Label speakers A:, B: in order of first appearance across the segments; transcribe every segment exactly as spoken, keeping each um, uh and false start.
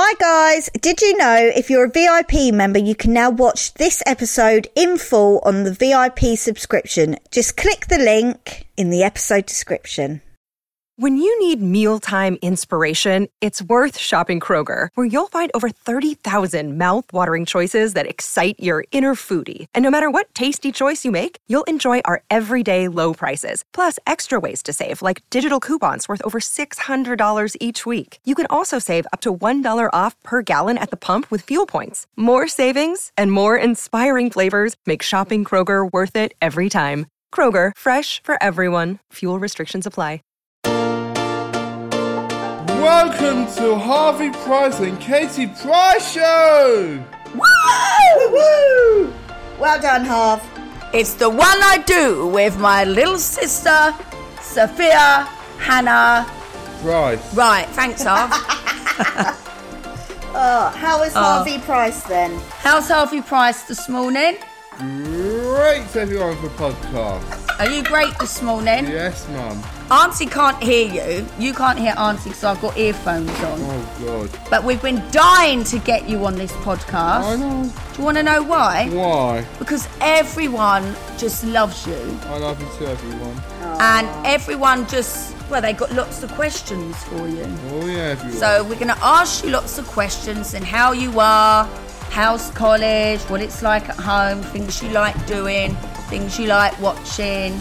A: Hi guys, did you know if you're a V I P member you can now watch this episode in full on the V I P subscription? Just click the link in the episode description.
B: When you need mealtime inspiration, it's worth shopping Kroger, where you'll find over thirty thousand mouth-watering choices that excite your inner foodie. And no matter what tasty choice you make, you'll enjoy our everyday low prices, plus extra ways to save, like digital coupons worth over six hundred dollars each week. You can also save up to one dollar off per gallon at the pump with fuel points. More savings and more inspiring flavors make shopping Kroger worth it every time. Kroger, fresh for everyone. Fuel restrictions apply.
C: Welcome to Harvey Price and Katie Price Show!
A: Woo! Woo! Well done, Harv.
D: It's the one I do with my little sister, Sophia Hannah
C: Price.
D: Right, thanks, Harv.
A: Oh, how is
D: Oh.
A: Harvey Price then?
D: How's Harvey Price this morning?
C: Great everyone for podcast.
D: Are you great this morning?
C: Yes, Mum.
D: Auntie can't hear you. You can't hear Auntie because I've got earphones on.
C: Oh, God.
D: But we've been dying to get you on this podcast.
C: I know.
D: Do you want to know why?
C: Why?
D: Because everyone just loves you.
C: I love you too, everyone.
D: And everyone just, well, they got lots of questions for you.
C: Oh, yeah, everyone.
D: So we're going to ask you lots of questions and how you are, how's college, what it's like at home, things you like doing, things you like watching,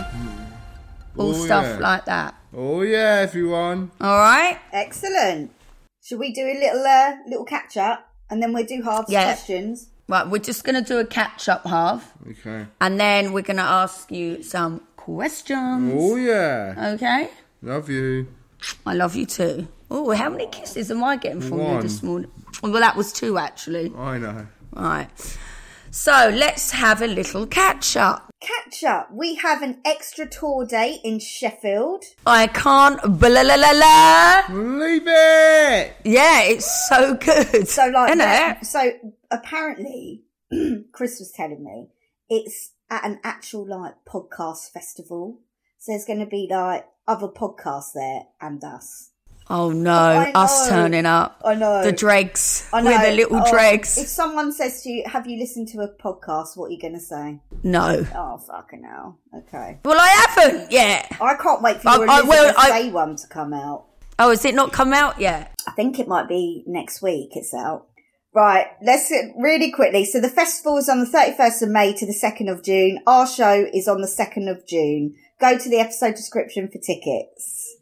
D: all
C: Oh,
D: stuff
C: yeah.
D: like that.
C: Oh, yeah, everyone.
D: All right?
A: Excellent. Should we do a little uh, little catch up and then we'll do Harv's
D: Yeah.
A: questions?
D: Right, we're just going to do a catch-up, Harv,
C: Okay.
D: and then we're going to ask you some questions.
C: Oh, yeah.
D: Okay?
C: Love you.
D: I love you too. Oh, how many kisses am I getting from you
C: One.
D: this morning? Well, that was two, actually.
C: I know.
D: Right. So, let's have a little catch-up.
A: Catch up. We have an extra tour date in Sheffield.
D: I can't blah la la la la.
C: Leave it!
D: Yeah, it's so good.
A: So like,
D: Isn't
A: yeah,
D: it?
A: so apparently, Chris was telling me it's at an actual like podcast festival. So there's going to be like other podcasts there and us.
D: Oh no,
A: I
D: us
A: know.
D: turning up.
A: I know.
D: The dregs.
A: I know.
D: We're the little
A: Oh,
D: dregs.
A: If someone says to you, "Have you listened to a podcast?" What are you going to say?
D: No.
A: Oh fucking hell. Okay.
D: Well, I haven't yet.
A: I can't wait for
D: I-
A: your
D: I-
A: Elizabeth
D: well, I-
A: Day one to come out.
D: Oh, has it not come out yet?
A: I think it might be next week it's out. Right, let's get really quickly. So the festival is on the thirty-first of May to the second of June. Our show is on the second of June. Go to the episode description for tickets.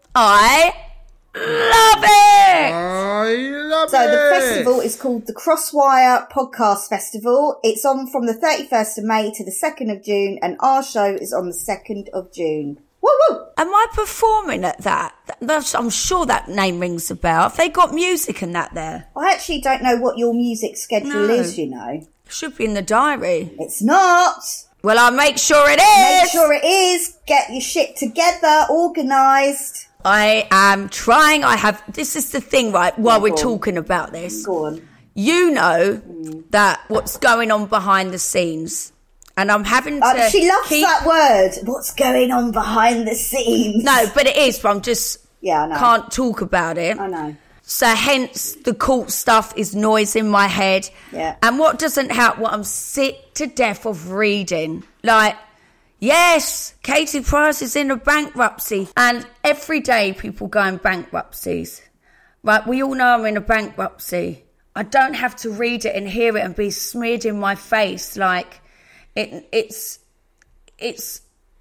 D: I love it.
C: I love
A: So
C: it!
A: the festival is called the Crosswire Podcast Festival. It's on from the thirty-first of May to the second of June, and our show is on the second of June. Woo woo!
D: Am I performing at that? That's, I'm sure that name rings a bell. Have they got music and that there?
A: I actually don't know what your music schedule
D: No.
A: is, you know.
D: Should be in the diary.
A: It's not.
D: Well, I'll make sure it is.
A: Make sure it is. Get your shit together, organised.
D: I am trying. I have. This is the thing, right? While
A: Yeah,
D: we're
A: go on.
D: talking about this,
A: Go on.
D: you know that what's going on behind the scenes, and I'm having to.
A: Uh, she loves
D: keep,
A: that word. What's going on behind the scenes?
D: No, but it is. But I'm just
A: Yeah, I know.
D: can't talk about it.
A: I know.
D: So hence the court stuff is noise in my head.
A: Yeah.
D: And what doesn't help, what I'm sick to death of reading. Like, yes, Katie Price is in a bankruptcy. And every day people go in bankruptcies. Right, we all know I'm in a bankruptcy. I don't have to read it and hear it and be smeared in my face. Like, it, it's, it's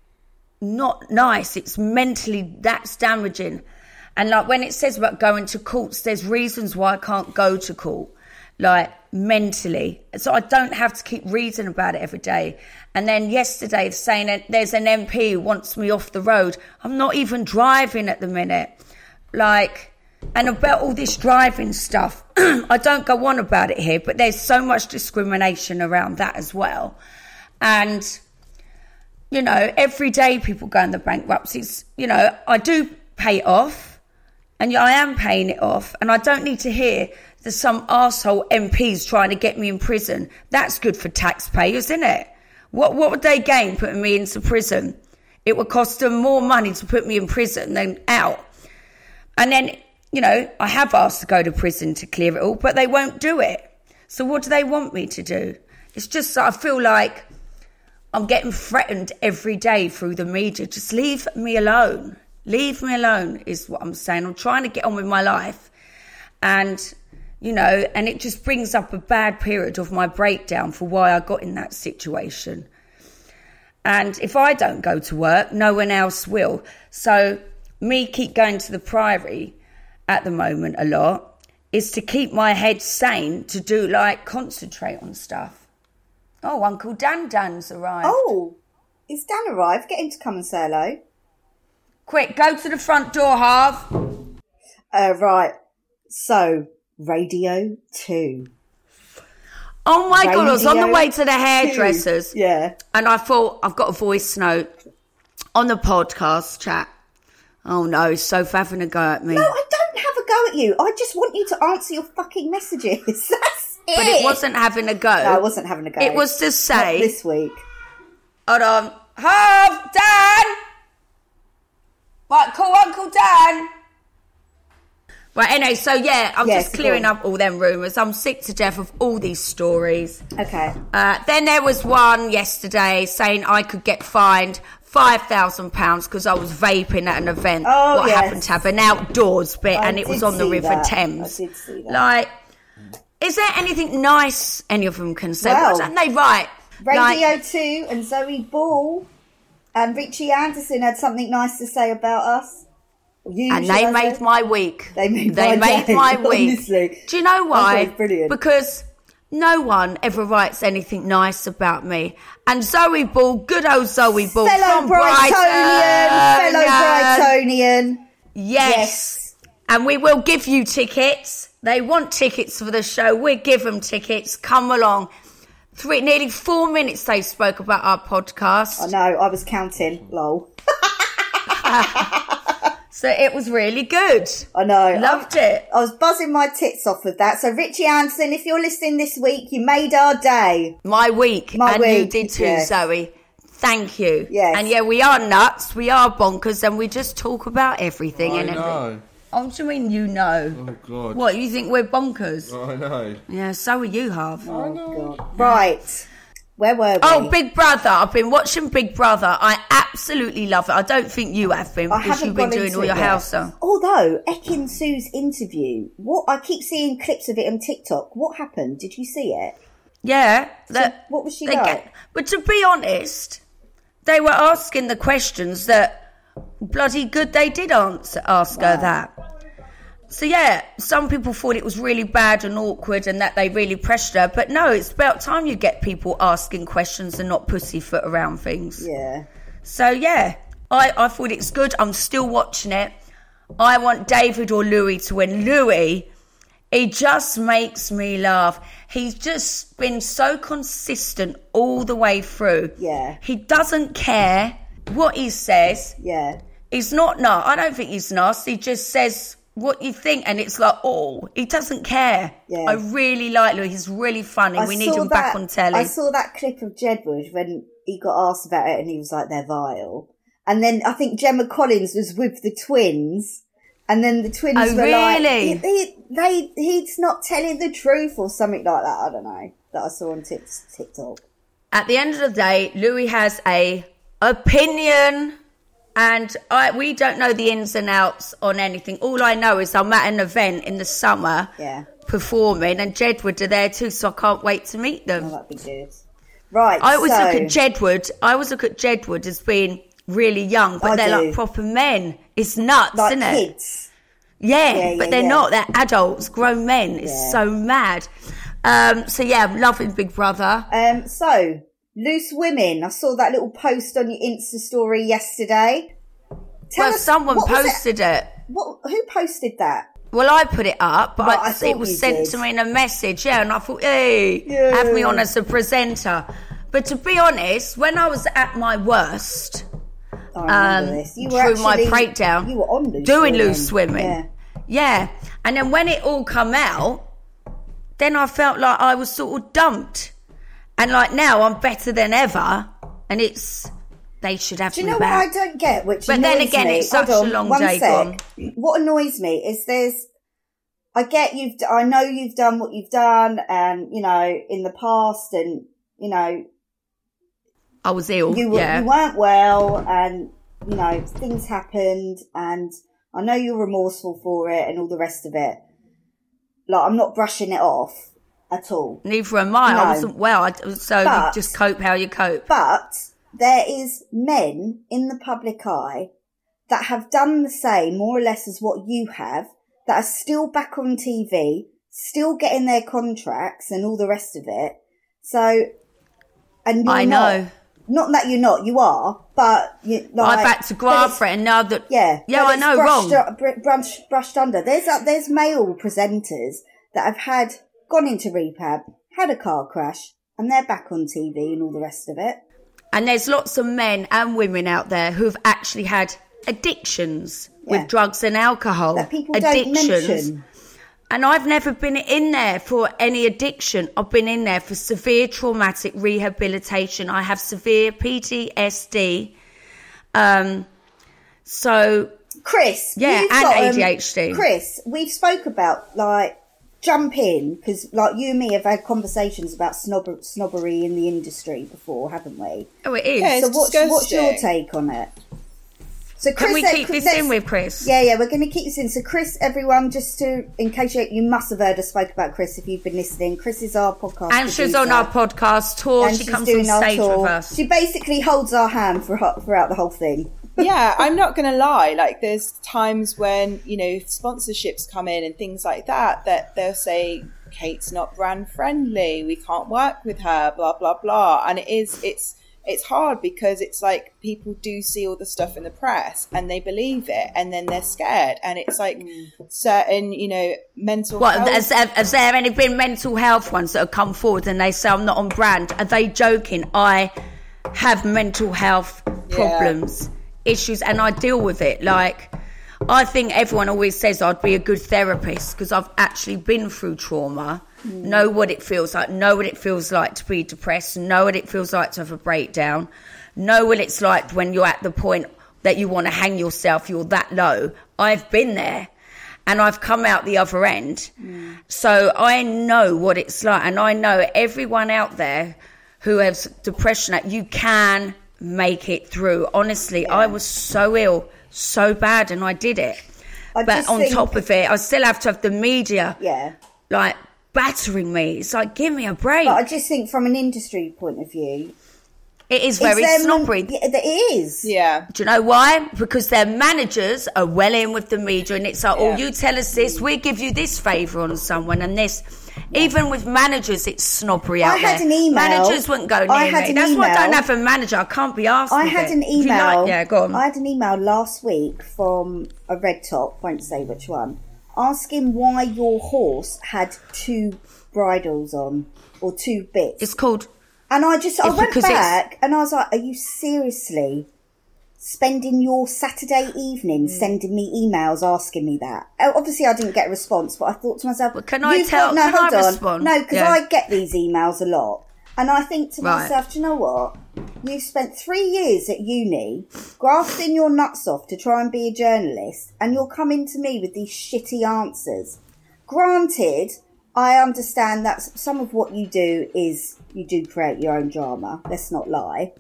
D: not nice. It's mentally, that's damaging. And like when it says about going to courts, there's reasons why I can't go to court, like mentally. So I don't have to keep reading about it every day. And then yesterday saying that there's an M P who wants me off the road. I'm not even driving at the minute. Like, and about all this driving stuff, I don't go on about it here, but there's so much discrimination around that as well. And, you know, every day people go in the bankruptcies, you know, I do pay it off. And I am paying it off. And I don't need to hear that some arsehole M P's trying to get me in prison. That's good for taxpayers, isn't it? What what would they gain putting me into prison? It would cost them more money to put me in prison than out. And then you know, I have asked to go to prison to clear it all, but they won't do it. So what do they want me to do? It's just that I feel like I'm getting threatened every day through the media. Just leave me alone. Leave me alone is what I'm saying. I'm trying to get on with my life. And, you know, and it just brings up a bad period of my breakdown for why I got in that situation. And if I don't go to work, no one else will. So me keep going to the Priory at the moment a lot is to keep my head sane, to do, like, concentrate on stuff. Oh, Uncle Dan Dan's arrived.
A: Oh, is Dan arrived? Get him to come and say hello.
D: Quick, go to the front door, Harv.
A: Uh, right. So, Radio two.
D: Oh my
A: Radio
D: God, I was on the way to the hairdressers.
A: two. Yeah.
D: And I thought, I've got a voice note on the podcast chat. Oh no, Soph having a go at me.
A: No, I don't have a go at you. I just want you to answer your fucking messages. That's it.
D: But it wasn't having a go.
A: No, I wasn't having a go.
D: It was to say...
A: Not this week.
D: Hold on. Harv, Dan! Right, call Uncle Dan. Right, anyway, so yeah, I'm
A: yes,
D: just clearing up all them rumours. I'm sick to death of all these stories.
A: Okay.
D: Uh, then there was one yesterday saying I could get fined five thousand pounds because I was vaping at an event.
A: Oh,
D: what
A: yes.
D: happened to have an outdoors bit
A: I
D: and it
A: did
D: was on the
A: see
D: River
A: that.
D: Thames.
A: I did see that.
D: Like, is there anything nice any of them can say?
A: Well,
D: Why don't they write?
A: Radio
D: like,
A: two and Zoe Ball and Richie Anderson had something nice to say about us. You,
D: and they made
A: say?
D: my week.
A: They made
D: they
A: my
D: made
A: day,
D: my week.
A: Honestly.
D: Do you know why?
A: Brilliant.
D: Because no one ever writes anything nice about me. And Zoe Ball, good old Zoe Ball
A: fellow
D: from
A: Brightonian,
D: Brighton.
A: fellow Brightonian.
D: Yes.
A: Yes.
D: And we will give you tickets. They want tickets for the show. We'll give them tickets. Come along. Three, nearly four minutes they spoke about our podcast.
A: I know, I was counting. Lol.
D: So it was really good.
A: I know.
D: Loved
A: I,
D: it.
A: I was buzzing my tits off with that. So Richie Anderson, if you're listening this week, you made our day.
D: My week.
A: My
D: and
A: week,
D: you did too,
A: yes.
D: Zoe. Thank you.
A: Yes.
D: And yeah, we are nuts. We are bonkers. And we just talk about everything.
C: I
D: and
C: know.
D: everything. Oh, what do you mean you know?
C: Oh, God.
D: What, you think we're bonkers?
C: I know.
D: Yeah, so are you, Harv.
C: I know.
A: Right. Where were we?
D: Oh, Big Brother. I've been watching Big Brother. I absolutely love it. I don't think you have been
A: I
D: because
A: haven't
D: you've been
A: gone
D: doing
A: into
D: all
A: it
D: your
A: yet.
D: house stuff.
A: Although, Ekin Sue's interview, what I keep seeing clips of it on TikTok. What happened? Did you see it?
D: Yeah. that-
A: what was she
D: they
A: like?
D: get- but to be honest, they were asking the questions that bloody good they did answer, ask
A: Wow.
D: her that. So yeah, some people thought it was really bad and awkward and that they really pressured her. But no, it's about time you get people asking questions and not pussyfoot around things.
A: Yeah.
D: So yeah, I, I thought it's good. I'm still watching it. I want David or Louis to win. Louis, he just makes me laugh. He's just been so consistent all the way through.
A: Yeah.
D: He doesn't care what he says.
A: Yeah.
D: He's not, no, I don't think he's nasty. He just says what you think and it's like, oh, he doesn't care.
A: Yeah.
D: I really like Louis. He's really funny.
A: I
D: we need
A: saw
D: him back
A: that-
D: on telly.
A: I saw that clip of Jedward when he got asked about it and he was like, they're vile. And then I think Gemma Collins was with the twins. And then the twins
D: Oh,
A: were like,
D: really?
A: he, he, they, he's not telling the truth or something like that. I don't know. That I saw on Tik- TikTok.
D: At the end of the day, Louis has a opinion and I we don't know the ins and outs on anything. All I know is I'm at an event in the summer
A: Yeah.
D: performing and Jedward are there too, so I can't wait to meet them.
A: Oh, that'd be good. Right.
D: I always
A: so,
D: look at Jedward, I always look at Jedward as being really young, but
A: I
D: they're
A: do.
D: like proper men. It's nuts,
A: like
D: isn't it?
A: kids.
D: Yeah,
A: Yeah,
D: but
A: yeah,
D: they're
A: yeah.
D: not. They're adults, grown men. It's
A: Yeah.
D: so mad. Um, so yeah, I'm loving Big Brother.
A: Um, so, Loose Women. I saw that little post on your Insta story yesterday. Tell
D: Well,
A: us,
D: someone
A: what was it-
D: posted it.
A: What? Who posted that?
D: Well, I put it up, but
A: Right,
D: I,
A: I
D: it
A: thought
D: was
A: you
D: sent
A: did.
D: to me in a message, yeah, and I thought, hey,
A: Yeah.
D: have me on as a presenter. But to be honest, when I was at my worst,
A: I remember
D: um,
A: this. You were
D: through my
A: actually-
D: breakdown,
A: You were on Loose
D: doing
A: Women.
D: loose swimming.
A: Yeah.
D: Yeah. And then when it all come out, then I felt like I was sort of dumped. And like now I'm better than ever. And it's, they should have
A: Do you
D: me
A: know
D: back.
A: what I don't get? Which
D: but then
A: annoys
D: again,
A: me.
D: it's such
A: Hold
D: a
A: on,
D: long
A: one
D: day
A: sec.
D: gone.
A: What annoys me is there's, I get you've, I know you've done what you've done, and you know, in the past, and you know,
D: I was ill.
A: you, were,
D: yeah.
A: you weren't well, and you know, things happened, and I know you're remorseful for it, and all the rest of it. Like, I'm not brushing it off at all.
D: Neither am I.
A: No.
D: I wasn't well, I, so
A: But-
D: you just cope how you cope.
A: But there is men in the public eye that have done the same, more or less, as what you have, that are still back on T V, still getting their contracts and all the rest of it. So, and you're
D: I
A: not,
D: know.
A: not that you're not, you are, but you, like,
D: I've had to
A: but
D: grab
A: it's-
D: for it, and now that
A: Yeah,
D: yeah,
A: but
D: I
A: it's
D: know,
A: brushed,
D: wrong.
A: u- br- brushed, brushed under. There's uh, there's male presenters that have had gone into rehab, had a car crash, and they're back on T V and all the rest of it.
D: And there's lots of men and women out there who've actually had addictions
A: Yeah.
D: with drugs and alcohol.
A: That people
D: addictions.
A: don't mention.
D: And I've never been in there for any addiction. I've been in there for severe traumatic rehabilitation. I have severe P T S D. Um, so,
A: Chris,
D: Yeah,
A: you've
D: and
A: got, um,
D: A D H D.
A: Chris, we've spoke about like jump in because like you and me have had conversations about snob- snobbery in the industry before, haven't we?
D: oh, it is.
E: Yeah,
A: So
E: It's
A: what's what's your
E: disgusting.
A: take on it? So Chris,
D: Can we
A: let-
D: keep this
A: let's-
D: in with Chris?
A: Yeah, yeah, we're going to keep this in. So Chris, everyone, just to in case you you must have heard us spoke about Chris if you've been listening. Chris is our podcast
D: And she's
A: producer.
D: on our podcast tour.
A: And
D: She
A: she's
D: comes
A: doing
D: on
A: our
D: stage
A: tour.
D: with us.
A: She basically holds our hand for throughout the whole thing.
E: Yeah, I'm not going to lie. Like, there's times when, you know, sponsorships come in and things like that, that they'll say, Kate's not brand friendly. We can't work with her, blah, blah, blah. And it is, it's, it's hard because it's like people do see all the stuff in the press and they believe it and then they're scared. And it's like
A: Mm.
E: certain, you know, mental
D: What,
E: health.
D: has, has there any been mental health ones that have come forward and they say I'm not on brand? Are they joking? I have mental health problems, issues, and I deal with it. Like, I think everyone always says I'd be a good therapist because I've actually been through trauma, mm. know what it feels like, know what it feels like to be depressed, know what it feels like to have a breakdown, know what it's like when you're at the point that you want to hang yourself, you're that low. I've been there. And I've come out the other end. Mm. So I know what it's like. And I know everyone out there who has depression, that you can make it through. Honestly, yeah. I was so ill, so bad, and I did it.
A: I
D: but on
A: think,
D: top of it, I still have to have the media,
A: yeah,
D: like, battering me. It's like, give me a break.
A: But I just think from an industry point of view,
D: it is very
A: them,
D: snobbery.
A: Yeah, it is.
E: Yeah.
D: Do you know why? Because their managers are well in with the media, and it's like, yeah. oh, you tell us this, we give you this favour on someone, and this. Yeah. Even with managers, it's snobbery out
A: I had
D: there.
A: an email.
D: Managers wouldn't go near
A: I had
D: me.
A: an
D: That's
A: email.
D: why I don't have a manager. I can't be asked.
A: I
D: with
A: had
D: it.
A: an
D: If you
A: email.
D: Like, yeah, go on.
A: I had an email last week from a red top, won't say which one, asking why your horse had two bridles on or two bits.
D: It's called.
A: And I just, I
D: it's
A: went back and I was like, are you seriously spending your Saturday evening mm. sending me emails asking me that? Obviously, I didn't get a response, but I thought to myself,
D: but can I tell?
A: Got, no,
D: can
A: hold
D: I
A: on.
D: respond?
A: No, because
D: yeah.
A: I get these emails a lot. And I think to
D: right.
A: myself, do you know what? You spent three years at uni grafting your nuts off to try and be a journalist, and you're coming to me with these shitty answers. Granted, I understand that some of what you do is you do create your own drama. Let's not lie.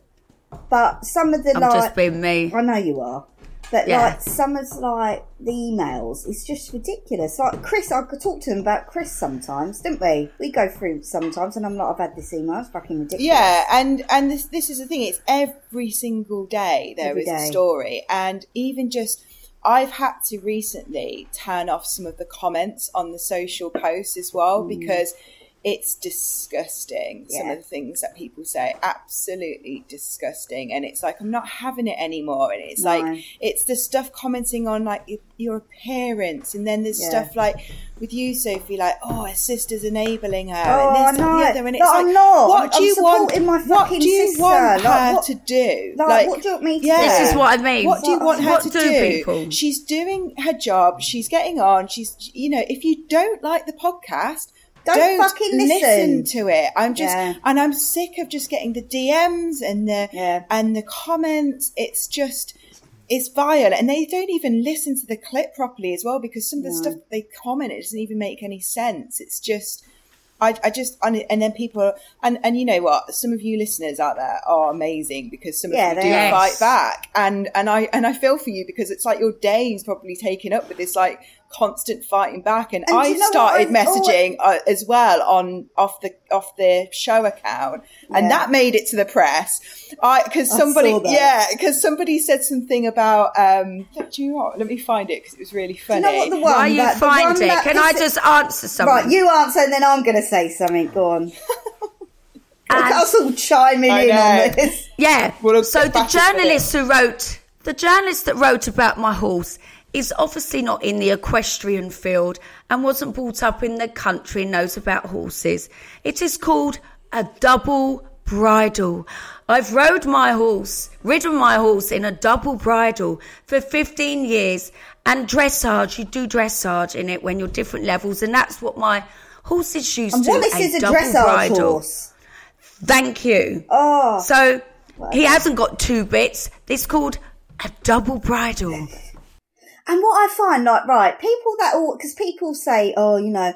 A: But some of the
D: I'm
A: like,
D: just being me.
A: I know you are. But
D: yeah.
A: like some of like the emails, it's just ridiculous. Like Chris, I could talk to him about Chris sometimes, didn't we? We go through sometimes, and I'm like, I've had this email. It's fucking ridiculous.
E: Yeah, and and this this is the thing. It's every single day there
A: every
E: is
A: day.
E: a story, and even just. I've had to recently turn off some of the comments on the social posts as well, mm. because it's disgusting. Yeah. Some of the things that people say, absolutely disgusting. And it's like, I'm not having it anymore. And it's no. like, it's the stuff commenting on like your appearance. And then there's yeah. stuff like with you, Sophie, like, oh, her sister's enabling her.
A: Oh,
E: and this
A: I know.
E: and the other. And it's
A: no,
E: like,
A: I'm not.
E: what do
A: I'm
E: you want?
A: My
E: what do you
A: sister.
E: want
A: like,
E: her
A: what,
E: to do?
A: Like,
E: like,
A: what do you want me to
E: yeah.
A: do?
D: This is what I mean.
E: What do you want her
D: what
E: to
D: do?
E: do?
D: People?
E: She's doing her job. She's getting on. She's, you know, if you don't like the podcast,
A: Don't,
E: don't
A: fucking listen.
E: listen to it. I'm just,
A: Yeah.
E: and I'm sick of just getting the D Ms and the
A: Yeah.
E: and the comments. It's just, it's vile, and they don't even listen to the clip properly as well, because some of the
A: No.
E: stuff that they comment, it doesn't even make any sense. It's just, I, I just, and then people, and, and you know what, some of you listeners out there are amazing, because some of
A: Yeah,
E: you do
A: they
D: are.
E: fight back, and and I and I feel for you, because it's like your day's probably taken up with this like constant fighting back. And,
A: And do
E: I
A: you know what?
E: started
A: I'm
E: messaging uh, as well on off the off the show account, and
A: Yeah.
E: that made it to the press. I because
A: I
E: somebody
A: saw that.
E: yeah because somebody said something about um. Do you know what? Let me find it, because it was really
A: Do
E: funny.
A: you know what the one
D: While you
A: that, the
D: find
A: one
D: it,
A: that-
D: can I
A: this-
D: just answer something?
A: Right, you answer and then I'm going to say something. Go on. Look
D: And-
A: at us all chiming
E: I
A: in
E: know.
A: on this.
D: Yeah.
E: We'll
D: So
E: get
D: the
E: back into it.
D: journalist who wrote, the journalist that wrote about my horse is obviously not in the equestrian field and wasn't brought up in the country and knows about horses. It is called a double bridle. I've rode my horse, ridden my horse in a double bridle for fifteen years, and dressage, you do dressage in it when you're different levels, and that's what my horses used
A: And
D: to,
A: Wallace
D: a
A: is a
D: double
A: dressage
D: bridle.
A: horse.
D: Thank you.
A: Oh.
D: So he hasn't got two bits. It's called a double bridle.
A: And what I find, like, right, people that all, because people say, oh, you know,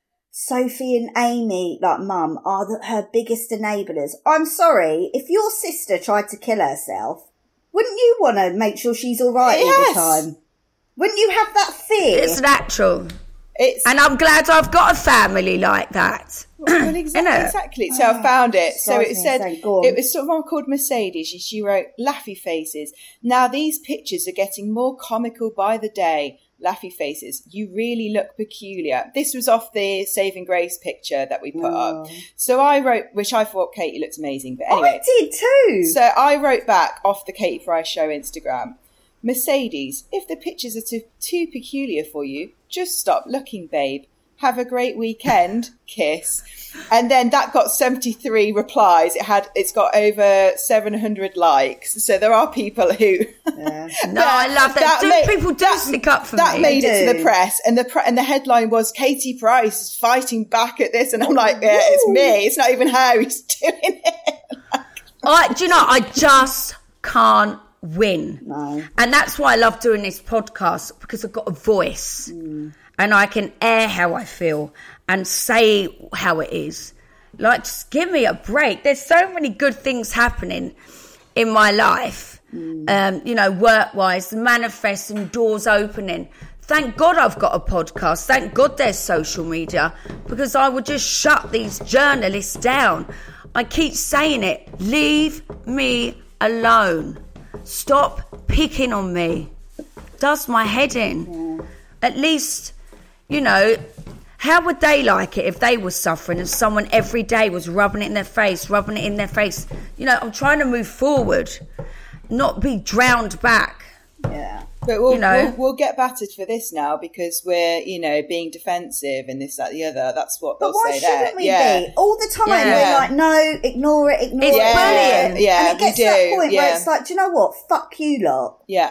A: Sophie and Amy, like mum, are the, her biggest enablers. I'm sorry, if your sister tried to kill herself, wouldn't you want to make sure she's all right all
E: Yes.
A: the time? Wouldn't you have that fear?
D: It's natural.
E: It's
D: And I'm glad I've got a family like that.
E: Well, exactly,
D: Innit?
E: exactly. So I found it. So
A: drives
E: it
A: me
E: said,
A: insane. Go on.
E: it was someone called Mercedes, and she wrote, "Laughy faces. Now these pictures are getting more comical by the day. Laughy faces. You really look peculiar." This was off the Saving Grace picture that we put up. So I wrote, which I thought Katie looked amazing. But anyway,
A: I did too.
E: so I wrote back off the Katie Price Show Instagram, "Mercedes, if the pictures are too, too peculiar for you, just stop looking, babe. Have a great weekend. Kiss." And then that got seventy-three replies. It had, it's got over seven hundred likes. So there are people who.
A: Yeah.
D: No, I love that. Do-
E: made-
D: people do stick up for
E: that
D: me.
E: made
A: They
E: it to
A: do.
E: the press, and the pre- and the headline was Katie Price is fighting back at this, and I'm like, yeah, it's me. It's not even her who's doing it.
D: I, do you know, I just can't win.
A: No.
D: And that's why I love doing this podcast, because I've got a voice and I can air how I feel and say how it is. Like, just give me a break. There's so many good things happening in my life, um, you know, work-wise, manifesting, doors opening. Thank God I've got a podcast. Thank God there's social media, because I would just shut these journalists down. I keep saying it. Leave me alone. Stop picking on me. Does my head in. At least, you know, how would they like it if they were suffering and someone every day was rubbing it in their face, rubbing it in their face? You know, I'm trying to move forward, not be drowned back.
A: Yeah.
E: But we'll,
D: You know.
E: we'll we'll get battered for this now, because we're, you know, being defensive and this, that, the other. That's what
A: But
E: they'll
A: why
E: say
A: shouldn't
E: there.
A: we
E: yeah.
A: be? All the time
D: Yeah.
A: we're like, no, ignore it, ignore
D: It's
A: it.
E: Yeah,
D: bullying.
E: yeah,
A: and it gets
E: we
A: to that
E: do,
A: point
E: yeah.
A: where it's like, do you know what? Fuck you lot.
E: Yeah.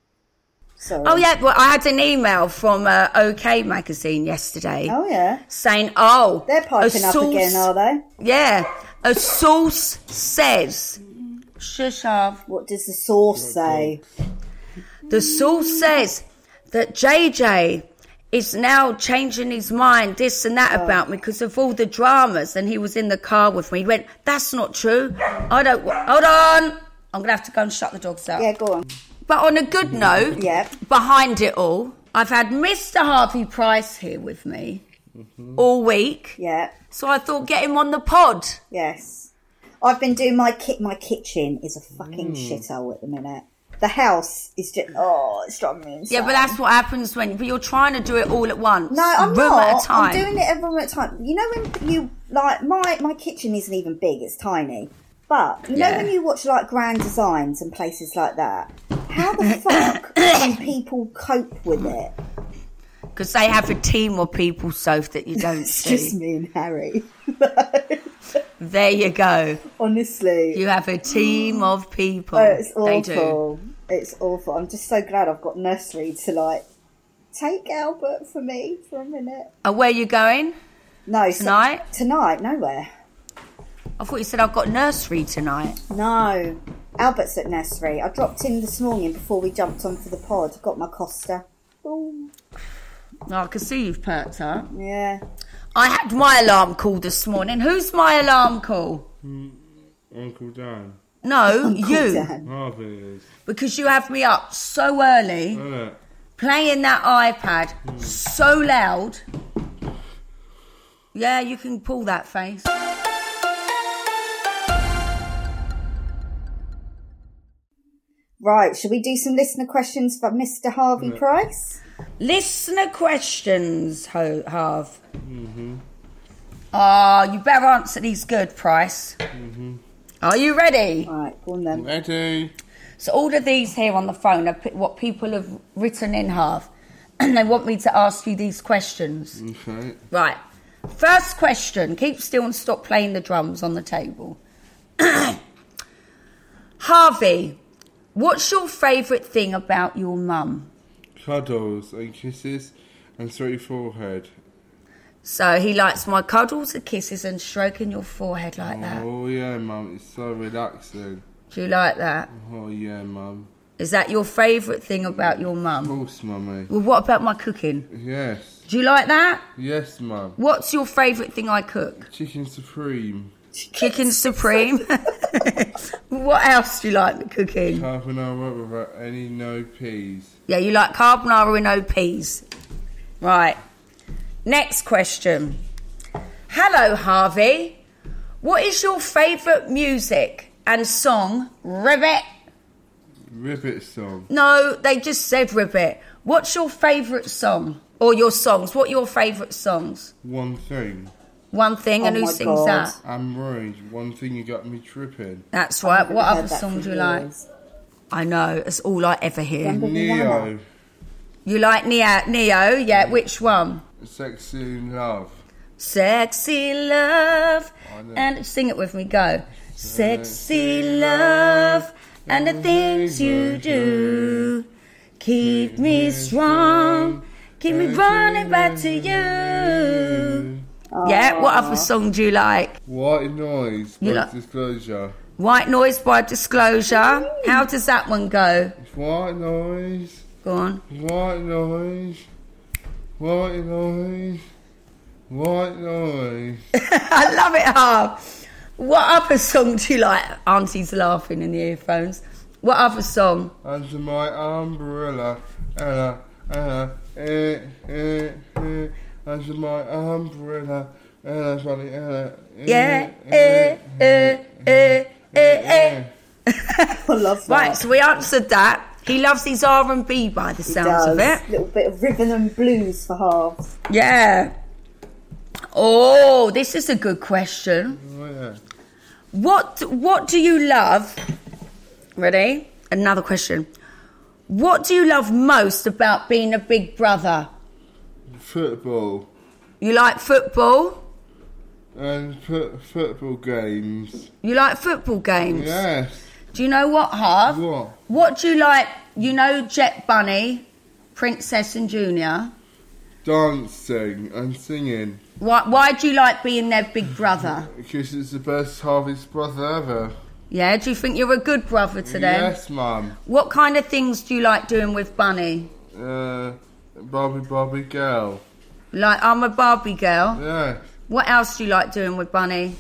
A: Sorry.
D: Oh, yeah, well, I had an email from uh, OK Magazine yesterday
A: Oh, yeah.
D: saying, oh...
A: They're piping
D: a
A: up
D: source-
A: again, are they?
D: Yeah. A source says... Shush up.
A: What does the source say?
D: The source says that J J is now changing his mind, this and that about me, because of all the dramas, and he was in the car with me. He went, that's not true. I don't... wa- Hold on. I'm going to have to go and shut the dogs up.
A: Yeah, go on.
D: But on a good note,
A: Yeah.
D: behind it all, I've had Mister Harvey Price here with me all week.
A: Yeah.
D: So I thought, get him on the pod.
A: Yes. I've been doing my kit. My kitchen is a fucking shithole at the minute. The house is just, oh, it's driving me insane.
D: Yeah, but that's what happens when but you're trying to do it all at once.
A: No, I'm
D: room
A: not.
D: at a time.
A: I'm doing it a room at a time. You know when you, like, my, my kitchen isn't even big, it's tiny. But, you
D: Yeah.
A: know when you watch, like, Grand Designs and places like that, how the fuck can people cope with it?
D: Because they have a team of people, Soph, that you don't
A: It's
D: see.
A: just me and Harry.
D: There you go.
A: Honestly.
D: You have a team of people.
A: Oh, it's
D: They do.
A: awful. It's awful. I'm just so glad I've got nursery to, like, take Albert for me for a minute.
D: And where you going?
A: No.
D: Tonight?
A: So, tonight, nowhere.
D: I thought you said I've got nursery tonight.
A: No. Albert's at nursery. I dropped in this morning before we jumped on for the pod. Got my Costa. Ooh.
D: Oh, I can see you've perked up.
A: Yeah.
D: I had my alarm call this morning. Who's my alarm call?
C: Mm, Uncle Dan.
D: No,
A: Uncle
D: you.
A: Dan.
C: Harvey is.
D: Because you have me up so early,
C: Isn't it?
D: playing that iPad mm. so loud. Yeah, you can pull that face.
A: Right, shall we do some listener questions for Mister Harvey yeah. Price?
D: Listener questions, Ho- Harv. Mm-hmm. Ah, oh, you better answer these good, Price. Mm-hmm. Are you ready?
A: All right, go on then.
C: Ready.
D: So all of these here on the phone are what people have written in, Harv. And they want me to ask you these questions.
C: Okay.
D: Right. First question. Keep still and stop playing the drums on the table. Harvey, what's your favourite thing about your mum?
C: Cuddles and kisses and stroke your forehead.
D: So he likes my cuddles and kisses and stroking your forehead like
C: oh,
D: that.
C: Oh yeah, Mum, it's so relaxing.
D: Do you like that?
C: Oh yeah, Mum.
D: Is that your favourite thing about your mum?
C: Of course, Mummy.
D: Well, what about my cooking?
C: Yes.
D: Do you like that?
C: Yes, Mum.
D: What's your favourite thing I cook?
C: Chicken Supreme.
D: Chicken Supreme? What else do you like with cooking?
C: Carbonara without any no peas.
D: Yeah, you like carbonara with no peas. Right. Next question. Hello, Harvey. What is your favourite music and song? Ribbit.
C: Ribbit song.
D: No, they just said Ribbit. What's your favourite song? Or your songs? What are your favourite songs?
C: One Thing.
D: One Thing,
A: oh
D: and who
A: my
D: sings
A: God.
D: that?
C: Anne Marie. One Thing You Got Me Tripping.
D: That's right. What
A: heard
D: other
A: that
D: song
A: for
D: do you like?
A: years.
D: I know, it's all I ever hear.
A: Remember
C: Neo.
D: You like Neo? Neo? Yeah, which one?
C: Sexy in Love.
D: Sexy love. And sing it with me, go. Sexy love and the things you do keep me strong, keep me running back to you.
A: Aww.
D: Yeah, what other song do you like?
C: White Noise by
D: You like-
C: Disclosure.
D: White Noise by Disclosure. How does that one go?
C: White Noise.
D: Go on.
C: White Noise. White Noise. White Noise.
D: I love it, Harv. What other song do you like? Auntie's laughing in the earphones. What other song?
C: Under my umbrella, Ella, Ella, eh, eh, eh. Under my umbrella, Ella, funny, Ella. Eh,
D: Yeah, eh, eh, eh, eh, eh.
A: I love that.
D: Right, so we answered that. He loves his R and B by the
A: He
D: sounds
A: does.
D: of it.
A: A little bit of rhythm and blues for halves.
D: Yeah. Oh, this is a good question.
C: Oh, yeah.
D: What What do you love? Ready? Another question. What do you love most about being a big brother?
C: Football.
D: You like football?
C: And fo- football games.
D: You like football games?
C: Yes.
D: Do you know what, Harv?
C: What?
D: What do you like? You know Jet Bunny, Princess and Junior?
C: Dancing and singing.
D: Why, why do you like being their big brother?
C: Because it's the best Harvey's brother ever.
D: Yeah, do you think you're a good brother to them?
C: Yes, Mum.
D: What kind of things do you like doing with Bunny?
C: Uh, Barbie Barbie girl.
D: Like, I'm a Barbie girl.
C: Yeah.
D: What else do you like doing with Bunny?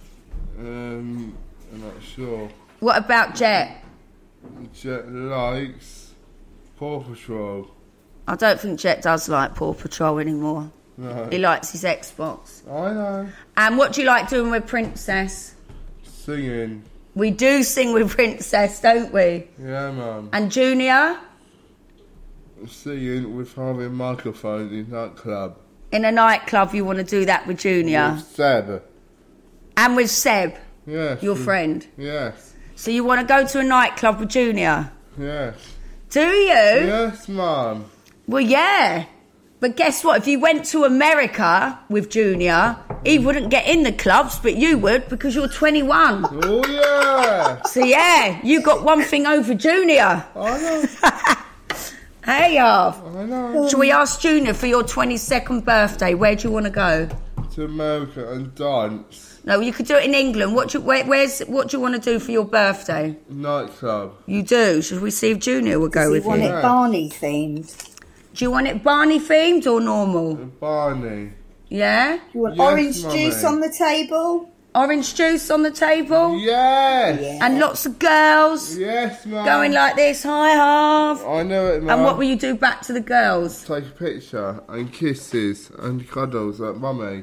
C: Um, I'm not sure.
D: What about Jet?
C: Jet likes Paw Patrol.
D: I don't think Jet does like Paw Patrol anymore.
C: No.
D: He likes his Xbox.
C: I know.
D: And what do you like doing with Princess?
C: Singing.
D: We do sing with Princess, don't we?
C: Yeah, Mum.
D: And Junior?
C: Singing with Harvey and microphone in nightclub.
D: In a nightclub, you want to do that with Junior?
C: With Seb.
D: And with Seb,
C: Yes.
D: your
C: with-
D: friend?
C: Yes.
D: So you want to go to a nightclub with Junior?
C: Yes.
D: Do you?
C: Yes, Mum.
D: Well, yeah. But guess what? If you went to America with Junior, he wouldn't get in the clubs, but you would because you're twenty-one.
C: Oh, yeah.
D: So, yeah, you got one thing over Junior.
C: I know.
D: Hey, Arv.
C: I know.
D: Shall we ask Junior for your twenty-second birthday? Where do you want to go?
C: To to America and dance.
D: No, you could do it in England. What do you, where, where's what do you want to do for your birthday?
C: Nightclub.
D: You do. Should we see if Junior will go
A: Does
D: with
A: he want
D: you?
A: it Barney themed?
D: Do you want it Barney themed or normal?
C: Barney.
D: Yeah.
A: Do you want
C: Yes,
A: orange
C: Mummy.
A: juice on the table?
D: Orange juice on the table.
C: Yes.
A: Yeah.
D: And lots of girls
C: Yes, Mum.
D: going like this. Hi, Harv.
C: I know it, Mum.
D: And what will you do back to the girls?
C: Take a picture and kisses and cuddles like Mummy.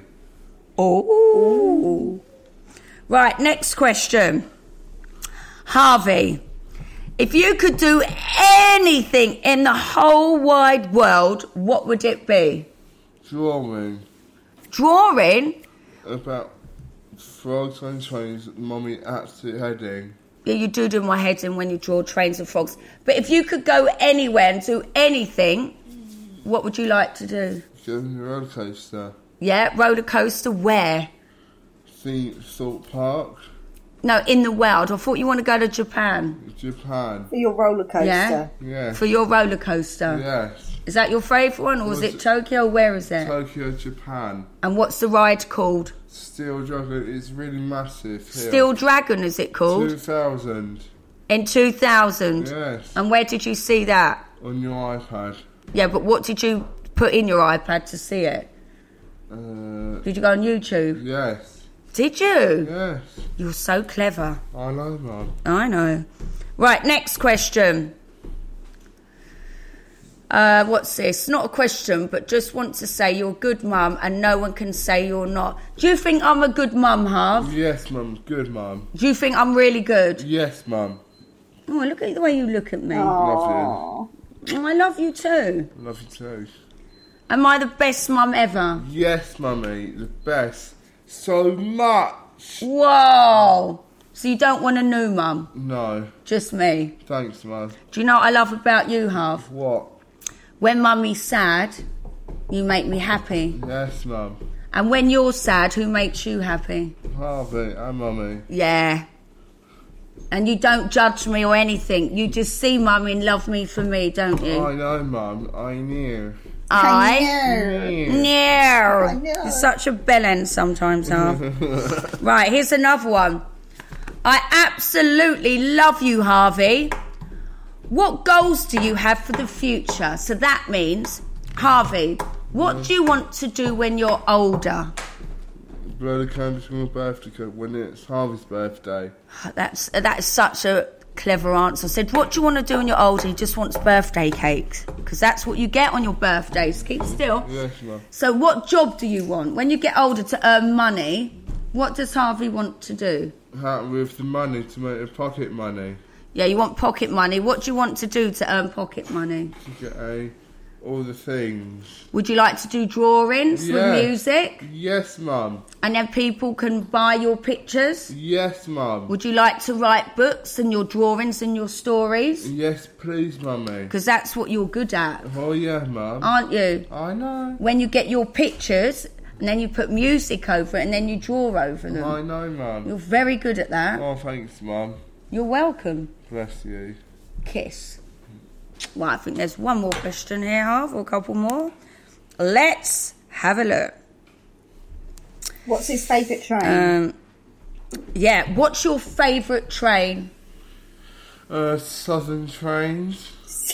D: Oh. Right, next question. Harvey, if you could do anything in the whole wide world, what would it be?
C: Drawing
D: Drawing?
C: about frogs and trains, Mummy absolute heading.
D: Yeah, you do do my head in when you draw trains and frogs. But if you could go anywhere and do anything, what would you like to do?
C: Go on the roller coaster.
D: Yeah, roller coaster, where?
C: Theme Thought Park.
D: No, in the world. I thought you want to go to Japan.
C: Japan.
A: For your roller coaster?
D: Yeah?
C: Yes.
D: For your roller coaster.
C: Yes.
D: Is that your favourite one, or is
C: Was
D: it
C: it-
D: Tokyo? Where is it?
C: Tokyo, Japan.
D: And what's the ride called?
C: Steel Dragon is really massive here.
D: Steel Dragon, is it called?
C: two thousand.
D: In two thousand?
C: Yes.
D: And where did you see that?
C: On your iPad.
D: Yeah, but what did you put in your iPad to see it?
C: Uh,
D: Did you go on YouTube?
C: yes.
D: Did you?
C: Yes.
D: You're so clever.
C: I know, Mum.
D: I know. Right, next question. Uh, what's this? Not a question, but just want to say you're a good mum and no one can say you're not. Do you think I'm a good mum, Harv?
C: Yes, Mum. Good, Mum.
D: Do you think I'm really good?
C: Yes, Mum.
D: Oh, look at the way you look at me.
C: Love
D: Oh, I love you too.
C: you. Love you too.
D: Am I the best mum ever?
C: Yes, Mummy. The best. So much.
D: Whoa! So you don't want a new mum?
C: No.
D: Just me?
C: Thanks, Mum.
D: Do you know what I love about you, Harv?
C: What?
D: When mummy's sad, you make me happy.
C: Yes, Mum.
D: And when you're sad, who makes you happy?
C: Harvey and Mummy.
D: Yeah. And you don't judge me or anything. You just see mummy and love me for me, don't you?
C: I know, Mum. I knew.
D: I
C: Yeah.
D: know.
A: I know.
D: You're such a bellend sometimes, Harv. Right, here's another one. I absolutely love you, Harvey. What goals do you have for the future? So that means, Harvey, what do you want to do when you're older?
C: Blow the candles from my birthday cake when it's Harvey's birthday.
D: That's that is such a clever answer. I said, what do you want to do when you're older? He just wants birthday cakes. Because that's what you get on your birthdays. Keep still.
C: Yes, Mum.
D: So what job do you want? When you get older to earn money, what does Harvey want to do?
C: How with the money to make the pocket money.
D: Yeah, you want pocket money. What do you want to do to earn pocket money?
C: To get a all the things.
D: Would you like to do drawings
C: Yeah.
D: with music?
C: Yes, Mum.
D: And then people can buy your pictures?
C: Yes, Mum.
D: Would you like to write books and your drawings and your stories?
C: Yes, please, Mummy.
D: Because that's what you're good at,
C: Oh, yeah, Mum.
D: aren't you?
C: I know.
D: When you get your pictures and then you put music over it and then you draw over them.
C: I know, Mum.
D: You're very good at that.
C: Oh, thanks, Mum.
D: You're welcome.
C: Bless you.
D: Kiss. Well, I think there's one more question here, Harv, or a couple more. Let's have a look.
A: What's his favourite train?
D: Um, yeah, what's your favourite train?
C: Uh, Southern Trains.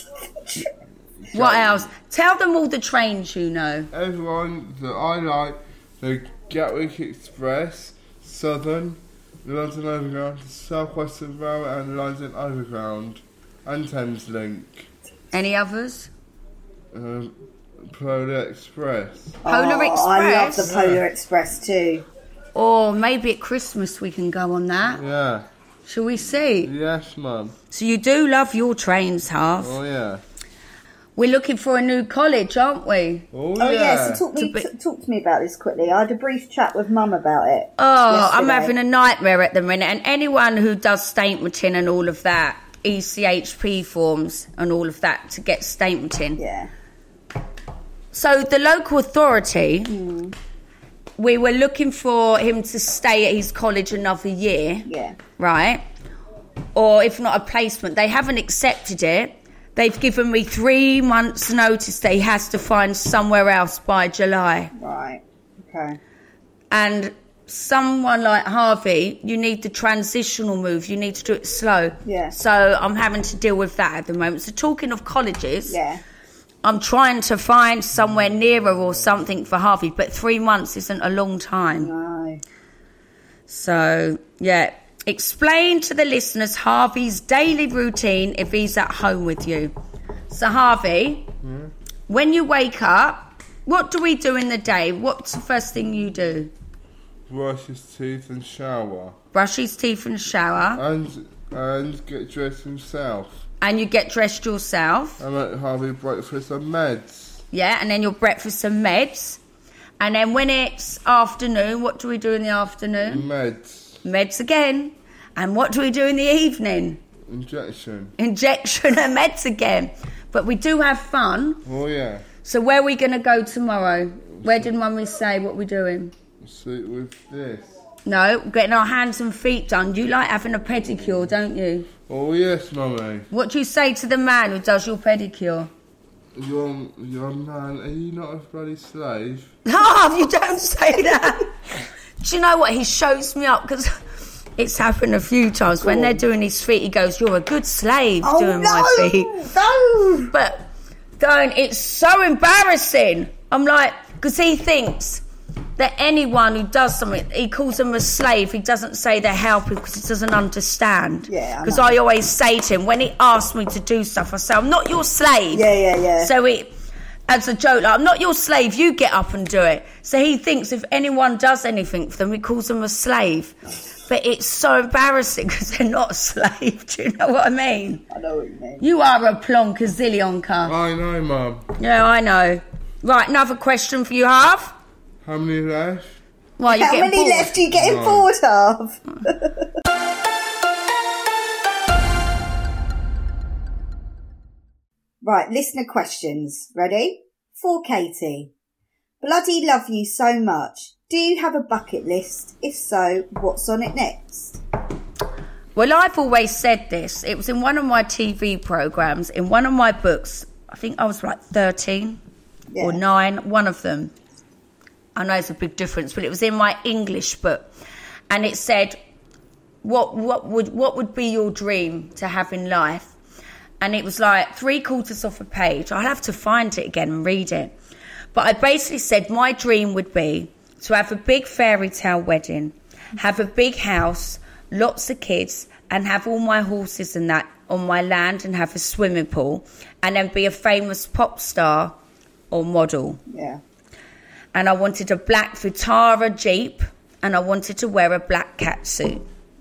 D: What else? Tell them all the trains you know.
C: Everyone that I like, the Gatwick Express, Southern, London Overground, South Western Railway and London Overground, and Thameslink.
D: Any others?
C: Uh, Polar Express.
D: Polar
A: Oh, I love the
D: Express?
A: Polar Express too.
D: Or maybe at Christmas we can go on that.
C: Yeah.
D: Shall we see?
C: Yes, Mum.
D: So you do love your trains, Harv.
C: Oh, yeah.
D: We're looking for a new college, aren't we?
C: Oh,
A: Oh
C: yeah.
A: yeah, so talk me
D: To be-
A: t- talk to me about this quickly. I had a brief chat with Mum about it.
D: Oh, I'm
A: yesterday.
D: having a nightmare at the minute. And anyone who does statementing and all of that, E C H P forms and all of that to get statementing.
A: Yeah.
D: So the local authority, we were looking for him to stay at his college another year,
A: Yeah.
D: right? Or if not a placement. They haven't accepted it. They've given me three months' notice that he has to find somewhere else by July.
A: Right. Okay.
D: And someone like Harvey, you need the transitional move. You need to do it slow.
A: Yeah.
D: So I'm having to deal with that at the moment. So talking of colleges,
A: Yeah.
D: I'm trying to find somewhere nearer or something for Harvey, but three months isn't a long time.
A: No.
D: So, yeah. Explain to the listeners Harvey's daily routine if he's at home with you. So, Harvey,
C: Mm.
D: when you wake up, what do we do in the day? What's the first thing you do?
C: Brush his teeth and shower.
D: Brush his teeth and shower.
C: And and get dressed himself.
D: And you get dressed yourself.
C: I make Harvey breakfast and meds.
D: Yeah, and then your breakfast and meds. And then when it's afternoon, what do we do in the afternoon?
C: Meds.
D: Meds again. And what do we do in the evening?
C: Injection.
D: Injection and meds again. But we do have fun.
C: Oh yeah.
D: So where are we going to go tomorrow? Where did Mummy say what we're doing?
C: Sit with this.
D: No, getting our hands and feet done. You like having a pedicure, don't you?
C: Oh yes, Mummy.
D: What do you say to the man who does your pedicure?
C: Your your man, are you not a bloody slave?
D: Oh, you don't say that. Do you know what? He shows me up because it's happened a few times. When they're doing his feet, he goes, "You're a good slave
A: Oh,
D: doing
A: no,
D: my feet."
A: No.
D: But going, it's so embarrassing. I'm like, because he thinks that anyone who does something, he calls them a slave. He doesn't say they're helping because he doesn't understand.
A: Yeah, I
D: Because
A: know.
D: I always say to him, when he asks me to do stuff, I say, I'm not your slave.
A: Yeah, yeah, yeah.
D: So he, as a joke, like, I'm not your slave, you get up and do it. So he thinks if anyone does anything for them, he calls them a slave. But it's so embarrassing because they're not a slave. Do you know what I mean?
A: I know what you mean.
D: You are a plonkazillionka.
C: I know, Mum.
D: Yeah, I know. Right, another question for you, Harv.
C: How many left?
D: Well, you're
A: How
D: getting
A: many
D: bored.
A: left are you getting
C: No.
A: bored of? Right, listener questions. Ready? For Katie. Bloody love you so much. Do you have a bucket list? If so, what's on it next?
D: Well, I've always said this. It was in one of my T V programmes, in one of my books. I think I was like thirteen
A: Yeah.
D: or nine, one of them. I know it's a big difference, but it was in my English book. And it said, what what would what would be your dream to have in life? And it was like three quarters of a page. I'll have to find it again and read it. But I basically said my dream would be to have a big fairy tale wedding, have a big house, lots of kids, and have all my horses and that on my land and have a swimming pool, and then be a famous pop star or model.
A: Yeah.
D: And I wanted a black Vitara Jeep, and I wanted to wear a black catsuit.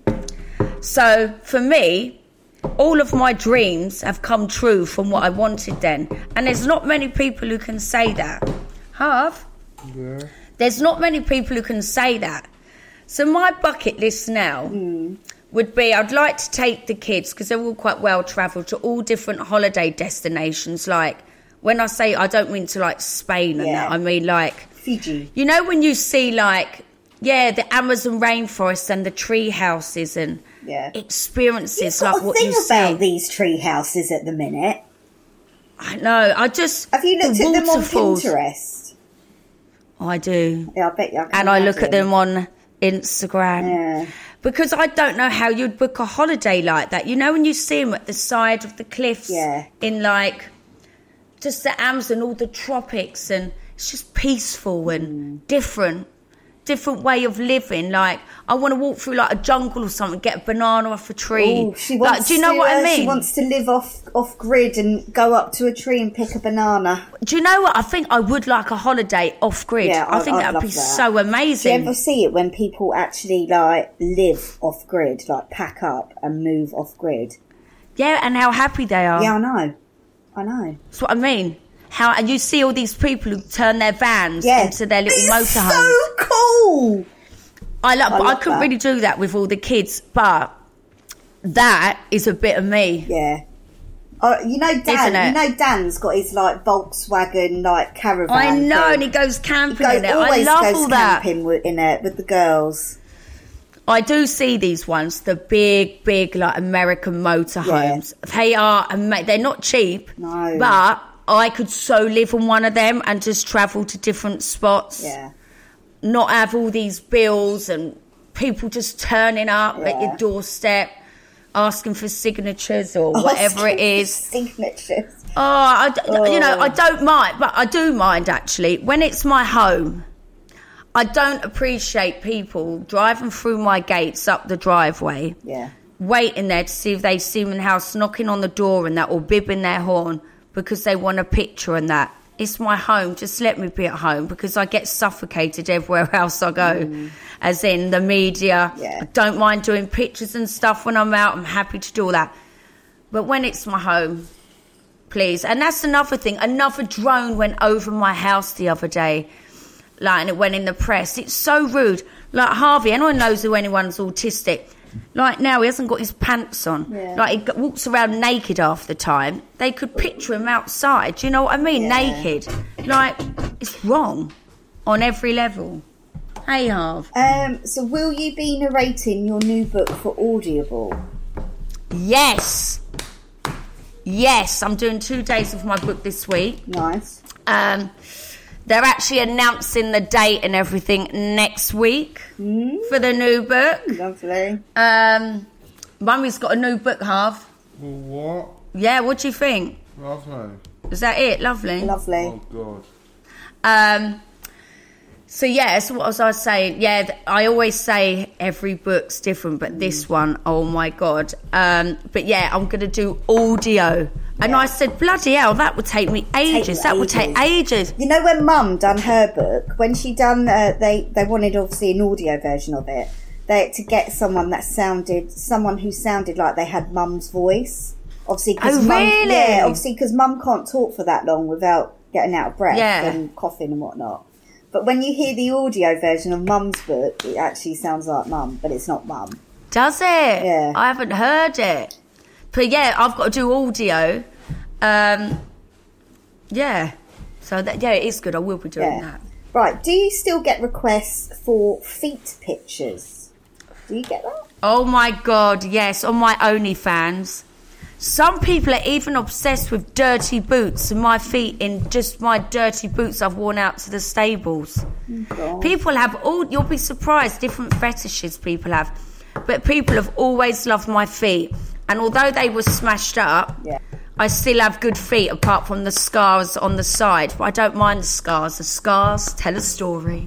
D: So for me, all of my dreams have come true from what I wanted then. And there's not many people who can say that. Harv?
C: Yeah.
D: There's not many people who can say that. So my bucket list now
A: Mm.
D: would be, I'd like to take the kids, because they're all quite well travelled, to all different holiday destinations. Like, when I say, I don't mean to like Spain and
A: Yeah.
D: that, I mean like,
A: Fiji.
D: you know when you see like, yeah, the Amazon rainforest and the tree houses and
A: Yeah.
D: experiences
A: You've got
D: like
A: a
D: what
A: thing
D: you
A: about
D: see.
A: these tree houses at the minute.
D: I know, I just...
A: Have you looked
D: the
A: at them on
D: waterfalls-
A: Pinterest?
D: I do.
A: Yeah, I bet you I can
D: And I look at
A: imagine.
D: them on Instagram.
A: Yeah.
D: Because I don't know how you'd book a holiday like that. You know when you see them at the side of the cliffs
A: Yeah.
D: in like just the Amazon, all the tropics, and it's just peaceful and
A: Mm.
D: different, different way of living. Like I want to walk through like a jungle or something, get a banana off a tree.
A: Oh, she wants
D: like, do you know
A: to,
D: what I
A: uh,
D: mean?
A: She wants to live off off grid and go up to a tree and pick a banana.
D: Do you know what? I think I would like a holiday off grid.
A: Yeah,
D: I
A: I-
D: think
A: I'd
D: that would
A: love
D: be
A: that.
D: so
A: Do you
D: amazing.
A: ever see it when people actually like live off grid, like pack up and move off grid?
D: Yeah, and how happy they are.
A: Yeah, I know. I know.
D: That's what I mean. How and you see all these people who turn their vans
A: Yeah.
D: into their little
A: It's
D: motorhomes.
A: so cool.
D: I love,
A: I
D: but I
A: love
D: couldn't
A: that.
D: really do that with all the kids. But that is a bit of me.
A: Yeah. Uh, you know
D: Isn't
A: Dan.
D: it?
A: You know Dan's got his like Volkswagen like caravan.
D: I know,
A: thing.
D: and he goes camping
A: Go-
D: in it. I
A: always
D: love
A: goes
D: all that.
A: camping with, in it with the girls.
D: I do see these ones, the big, big like American motorhomes. They are, ama- they're not cheap.
A: No.
D: But I could so live on one of them and just travel to different spots.
A: Yeah.
D: not have all these bills and people just turning up
A: Yeah.
D: at your doorstep asking for signatures or whatever it is.
A: Signatures.
D: Oh, I,
A: Oh.
D: you know, I don't mind, but I do mind actually. When it's my home, I don't appreciate people driving through my gates up the driveway,
A: Yeah.
D: waiting there to see if they see me in the house, knocking on the door and that, or bibbing their horn because they want a picture and that. It's my home. Just let me be at home because I get suffocated everywhere else I go. Mm. As in the media.
A: Yeah.
D: I don't mind doing pictures and stuff when I'm out. I'm happy to do all that. But when it's my home, please. And that's another thing. Another drone went over my house the other day. Like, and it went in the press. It's so rude. Like, Harvey, anyone knows who anyone's autistic. Like, now he hasn't got his pants on.
A: Yeah.
D: Like, he g- walks around naked half the time. They could picture him outside. Do you know what I mean?
A: Yeah.
D: Naked. Like, it's wrong on every level. Hey, Harv.
A: Um, so will you be narrating your new book for Audible?
D: Yes. Yes, I'm doing two days of my book this week.
A: Nice.
D: Um, they're actually announcing the date and everything next week
A: Mm.
D: for the new book.
A: Lovely.
D: Um, Mummy's got a new book, Harv.
C: What?
D: Yeah, what do you think?
C: Lovely.
D: Is that it? Lovely.
A: Lovely.
C: Oh, God.
D: Um, so yeah, so what was I saying? Yeah, th- I always say every book's different, but this one, oh my God. Um, but yeah, I'm going to do audio. And
A: Yeah.
D: I said, bloody hell, that would take me ages.
A: you
D: that would take ages.
A: You know when Mum done her book, when she done, uh, they they wanted obviously an audio version of it. They to get someone that sounded, someone who sounded like they had Mum's voice. Obviously, because
D: Oh,
A: Mum,
D: really?
A: yeah, obviously because Mum can't talk for that long without getting out of breath
D: Yeah.
A: and coughing and whatnot. But when you hear the audio version of Mum's book, it actually sounds like Mum, but it's not Mum.
D: Does it?
A: Yeah.
D: I haven't heard it. But yeah, I've got to do audio. Um, yeah. So that, yeah, it is good. I will be doing
A: Yeah.
D: that.
A: Right. Do you still get requests for feet pictures? Do you get that?
D: Oh my God, yes, on my OnlyFans. Some people are even obsessed with dirty boots and my feet in just my dirty boots I've worn out to the stables.
A: God.
D: People have all, you'll be surprised, different fetishes people have. But people have always loved my feet. And although they were smashed up,
A: Yeah.
D: I still have good feet apart from the scars on the side. But I don't mind the scars. The scars tell a story.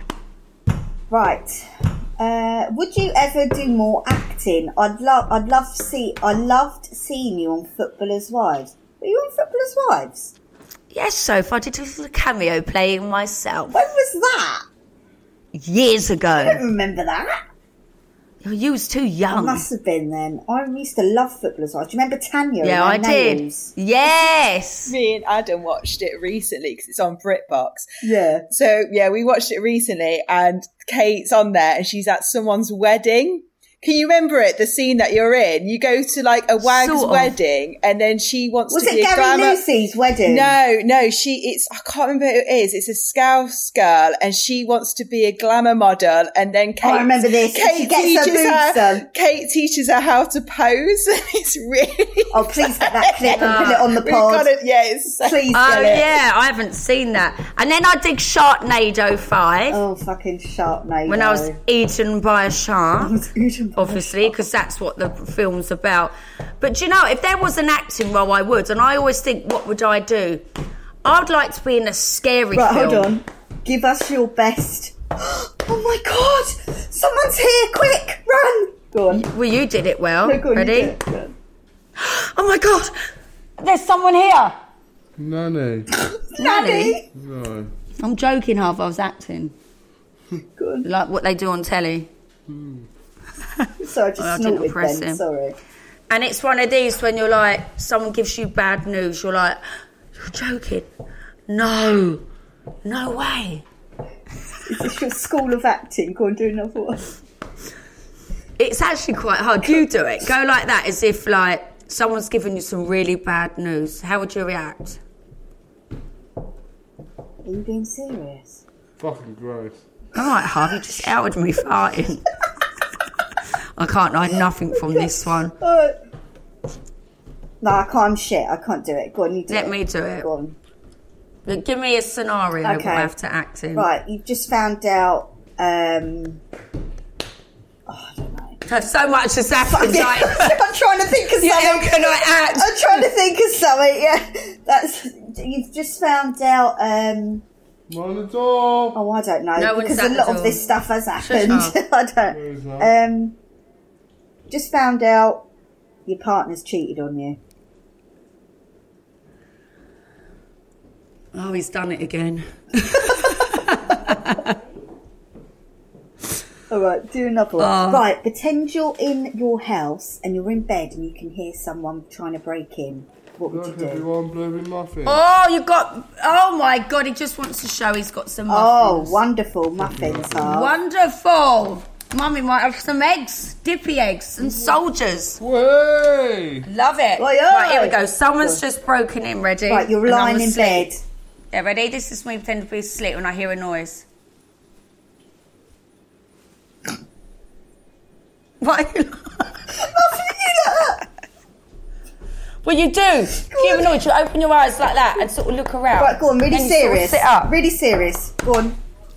A: Right. Uh, would you ever do more acting? I'd love. I'd love to see. I loved seeing you on Footballers' Wives. Were you on Footballers' Wives?
D: Yes, Soph, I did a little cameo playing myself.
A: When was that?
D: Years
A: I
D: ago.
A: don't remember that.
D: You was too
A: I
D: young.
A: must have been then. I used to love Footballers' Wives. Do you remember Tanya?
D: Yeah, I
A: and her
D: did.
A: nails?
D: Yes.
E: Me and Adam watched it recently because it's on BritBox.
A: Yeah.
E: So yeah, we watched it recently, and Kate's on there, and she's at someone's wedding. Can you remember it? The scene that you're in, you go to like a wag's
D: Sort of.
E: wedding, and then she wants
A: Was
E: to
A: it
E: be a
A: Gary
E: glamour.
A: Lucy's wedding?
E: No, no, she, it's, I can't remember who it is. It's a Scouse girl, and she wants to be a glamour model, and then Kate,
A: Oh, I remember this.
E: Kate
A: She gets her
E: teaches
A: boobs
E: her,
A: done.
E: Kate teaches her how to pose, and it's really,
A: Oh, please get that clip and put it on the
E: we've
A: pod.
E: got it, yeah, it's so,
A: Please
D: Oh,
A: get it.
D: yeah, I haven't seen that. And then I did Sharknado five
A: Oh, fucking Sharknado.
D: when I was eaten by a shark,
A: Obviously,
D: obviously, because that's what the film's about. But do you know, if there was an acting role, I would. And I always think, what would I do? I'd like to be in a scary
A: Right,
D: film.
A: hold on. Give us your best. Oh my God! Someone's here! Quick, run! Go on.
D: Well, you did it well.
A: No, go on, you
D: Ready?
A: do it. Go on.
D: Oh my God! There's someone here.
C: Nanny.
A: Nanny!
C: No.
D: I'm joking, half. I was acting.
A: Go on.
D: Like what they do on telly.
A: Sorry, I just
D: Oh, I didn't
A: snorted
D: press
A: then.
D: him.
A: Sorry.
D: And it's one of these when you're like, someone gives you bad news, you're like, you're joking. No. No way.
A: Is this your school of acting? Go on, do another one.
D: It's actually quite hard. You do it. Go like that as if like someone's given you some really bad news. How would you react?
A: Are you being serious?
C: Fucking gross.
D: All right, Harvey, just outed me farting. I can't hide nothing from this one.
A: Uh, no, I can't. I'm shit. I can't do it. Go on, you do
D: Let
A: it.
D: me do it.
A: Go on.
D: Give me a scenario
A: Okay.
D: we'll have to act in.
A: Right, you've just found out. Um, oh, I don't know.
D: So much has happened.
A: Yeah,
D: Like,
A: I'm trying to think of
D: yeah,
A: something.
D: how can I act?
A: I'm trying to think of something. Yeah, that's. You've just found out. Um,
C: On the door.
A: oh, I don't know
D: No one's
A: because
D: at
A: a
D: the
A: lot of
D: door.
A: this stuff has happened.
D: up.
A: I
C: Where is
A: don't.
C: that?
A: Um, just found out your partner's cheated on you.
D: Oh, he's done it again.
A: All right, do another one.
D: Oh.
A: Right, pretend you're in your house and you're in bed and you can hear someone trying to break in. What would you
C: Look,
A: do?
C: everyone blooming muffin.
D: Oh, you got... Oh, my God, he just wants to show he's got some
A: Oh,
D: muffins.
A: wonderful muffins, huh?
D: Wonderful. Mummy might have some eggs, dippy eggs and soldiers.
C: Way!
D: Love it.
A: Oi, oi.
D: Right, here we go. Someone's just broken in, ready?
A: Right, you're
D: And I'm
A: lying in
D: asleep.
A: bed.
D: Yeah, ready? This is me pretending to be asleep when I hear a noise. Why? Well, you do. If you hear a noise, you open your eyes like that and sort of look around.
A: Right, go on, really
D: Then you sort of
A: serious.
D: sit up.
A: Really serious. Go on.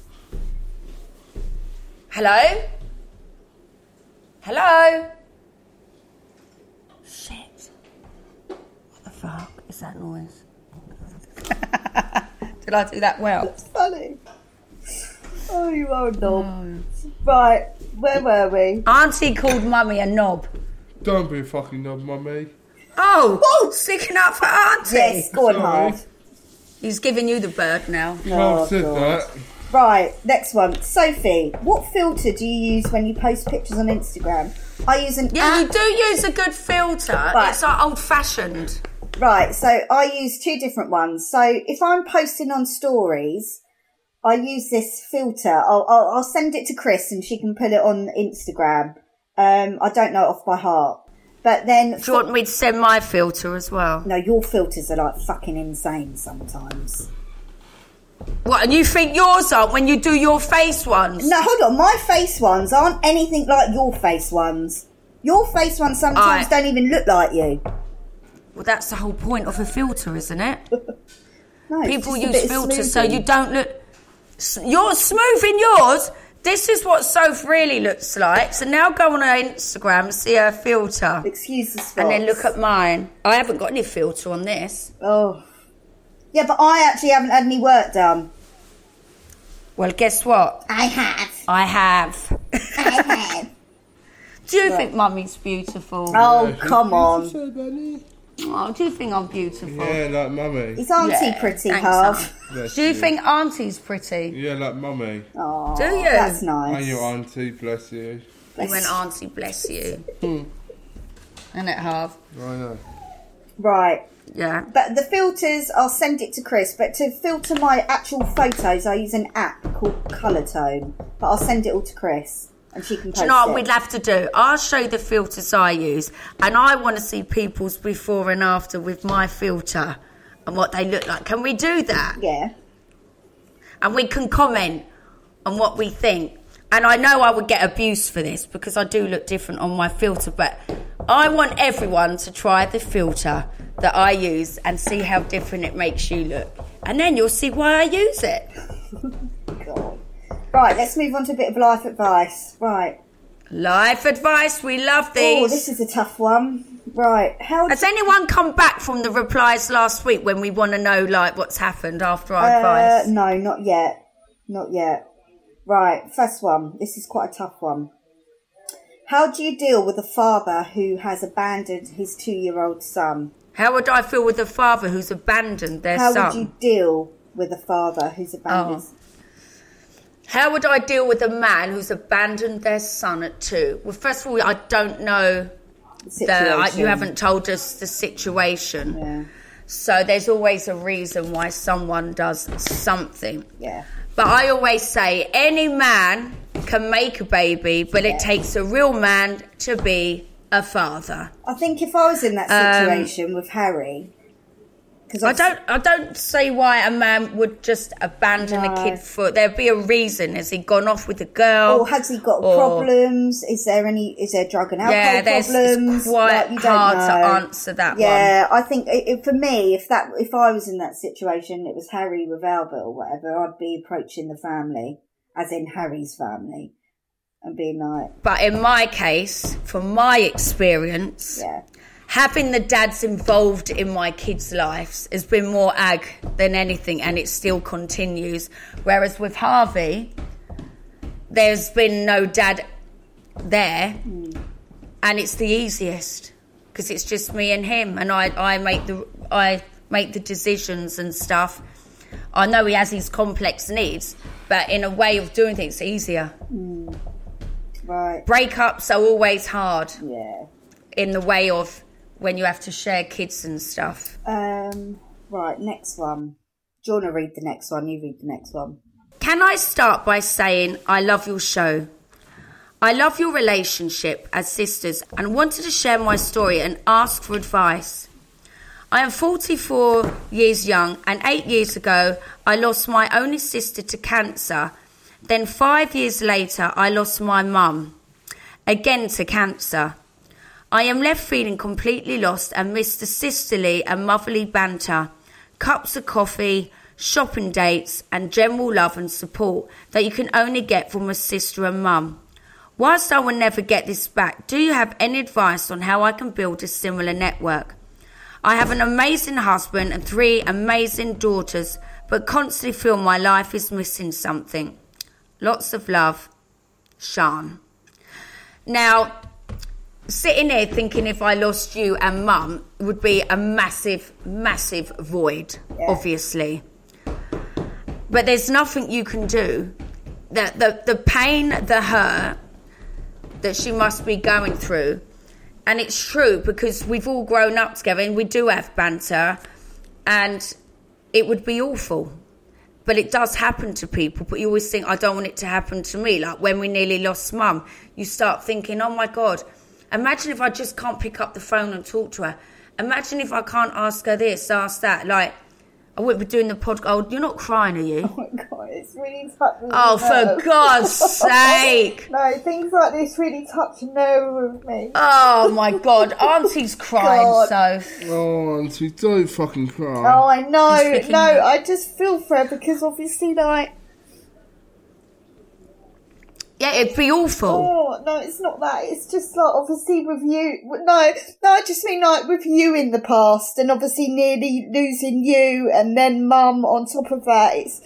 D: Hello? Hello? Shit. What the fuck is that noise? Did I do that well?
A: It's funny. Oh, you are a knob. Right, where were we?
D: Auntie called Mummy a knob.
C: Don't be a fucking knob, mummy.
D: Oh,
A: Whoa.
D: sticking up for Auntie.
A: Yes, go on,
C: Sorry.
A: Harv.
D: He's giving you the bird now.
A: Oh,
C: I've said
A: God.
C: that.
A: Right, next one. Sophie, what filter do you use when you post pictures on Instagram? I use an
D: Yeah, you
A: app.
D: do use a good filter.
A: Right.
D: It's like old-fashioned.
A: Right, so I use two different ones. So if I'm posting on stories, I use this filter. I'll, I'll, I'll send it to Chris and she can put it on Instagram. Um, I don't know it off by heart. But then...
D: Do you want me to send my filter as well?
A: No, your filters are like fucking insane sometimes.
D: What, and you think yours aren't when you do your face ones?
A: No, hold on. My face ones aren't anything like your face ones. Your face ones sometimes
D: Aye.
A: don't even look like you.
D: Well, that's the whole point of a filter, isn't it?
A: No, it's
D: People
A: just a
D: use
A: bit of
D: filters so
A: smoothing.
D: you don't look... S- You're smoothing yours. This is what Soph really looks like. So now go on her Instagram and see her filter.
A: Excuse the spots.
D: And then look at mine. I haven't got any filter on this.
A: Oh. Yeah, but I actually haven't had any work done.
D: Well, guess what?
A: I have.
D: I have.
A: I have.
D: Do you think Mummy's beautiful?
A: Oh,
C: Yeah,
A: come
C: she's
A: on.
C: beautiful, Bunny.
D: Oh, do you think I'm beautiful?
C: Yeah, like mummy.
A: Is Auntie
D: Yeah,
A: pretty,
D: thanks,
A: Harv?
D: Aunt.
C: Bless
D: Do you think Auntie's pretty?
C: Yeah, like mummy.
A: Oh,
D: Do you?
A: That's
C: And
A: nice.
C: your auntie, bless you.
D: You went, Auntie, bless you. Isn't it, Harv?
C: I know.
A: Right.
D: Yeah.
A: But the filters, I'll send it to Chris. But to filter my actual photos, I use an app called Colourtone. But I'll send it all to Chris. And she can post
D: Do you know what
A: it.
D: we'd have to do? I'll show you the filters I use, and I want to see people's before and after with my filter and what they look like. Can we do that?
A: Yeah.
D: And we can comment on what we think. And I know I would get abuse for this because I do look different on my filter, but I want everyone to try the filter that I use and see how different it makes you look. And then you'll see why I use it.
A: God. Right, let's move on to a bit of life advice. Right.
D: Life advice, we love these.
A: Oh, this is a tough one. Right. How
D: Has anyone come back from the replies last week when we want to know, like, what's happened after our
A: Uh,
D: advice?
A: no, not yet. Not yet. Right, first one. This is quite a tough one. How do you deal with a father who has abandoned his two-year-old son?
D: How would I feel with a father who's abandoned their
A: How
D: son?
A: would you deal with a father who's abandoned?
D: Oh. How would I deal with a man who's abandoned their son at two? Well, first of all, I don't know
A: The
D: the. I,
A: situation?
D: you haven't told us the situation,
A: Yeah,
D: so there's always a reason why someone does something.
A: yeah.
D: But I always say any man can make a baby, but it takes a real man to be a father.
A: I think if I was in that
D: Um,
A: situation with Harry,
D: I don't. I don't see why a man would just abandon no. a kid for. There'd be a reason. Has he gone off with a girl,
A: or has he got or, problems? Is there any? Is there drug and alcohol
D: yeah,
A: problems?
D: It's quite like, hard to answer that.
A: Yeah,
D: one.
A: I think it, it, for me, if that if I was in that situation, it was Harry with Albert or whatever, I'd be approaching the family, as in Harry's family, and being like.
D: But in my case, from my experience.
A: Yeah.
D: Having the dads involved in my kids' lives has been more ag than anything, and it still continues. Whereas with Harvey, there's been no dad there, mm. and it's the easiest because it's just me and him, and I, I make the I make the decisions and stuff. I know he has his complex needs, but in a way of doing things, it's easier.
A: Mm. Right.
D: Breakups are always hard.
A: Yeah.
D: In the way of. When you have to share kids and stuff.
A: Um, right, next one. Do you want to read the next one? You read the next one.
D: Can I start by saying I love your show? I love your relationship as sisters and wanted to share my story and ask for advice. I am forty-four years young and eight years ago I lost my only sister to cancer. Then five years later I lost my mum, again to cancer. I am left feeling completely lost and miss the sisterly and motherly banter, cups of coffee, shopping dates and general love and support that you can only get from a sister and mum. Whilst I will never get this back, do you have any advice on how I can build a similar network? I have an amazing husband and three amazing daughters, but constantly feel my life is missing something. Lots of love, Sean. Now, sitting here thinking if I lost you and mum would be a massive, massive void, yeah. obviously. But there's nothing you can do. The, the, the pain, the hurt that she must be going through. And it's true because we've all grown up together and we do have banter and it would be awful. But it does happen to people. But you always think, I don't want it to happen to me. Like when we nearly lost mum, you start thinking, oh my God, imagine if I just can't pick up the phone and talk to her. Imagine if I can't ask her this, ask that. Like, I wouldn't be doing the podcast. Oh, you're not crying, are you?
A: Oh, my God, it's really touching.
D: Oh, for God's sake.
A: No, things like this really touch a nerve with me.
D: Oh, my God. Auntie's crying, God. So.
C: Oh, Auntie, don't fucking cry.
A: Oh, I know. No, I just feel for her because obviously, like...
D: Yeah, it'd be awful.
A: Oh, no, it's not that. It's just like, obviously, with you... No, no, I just mean, like, with you in the past and obviously nearly losing you and then mum on top of that. It's...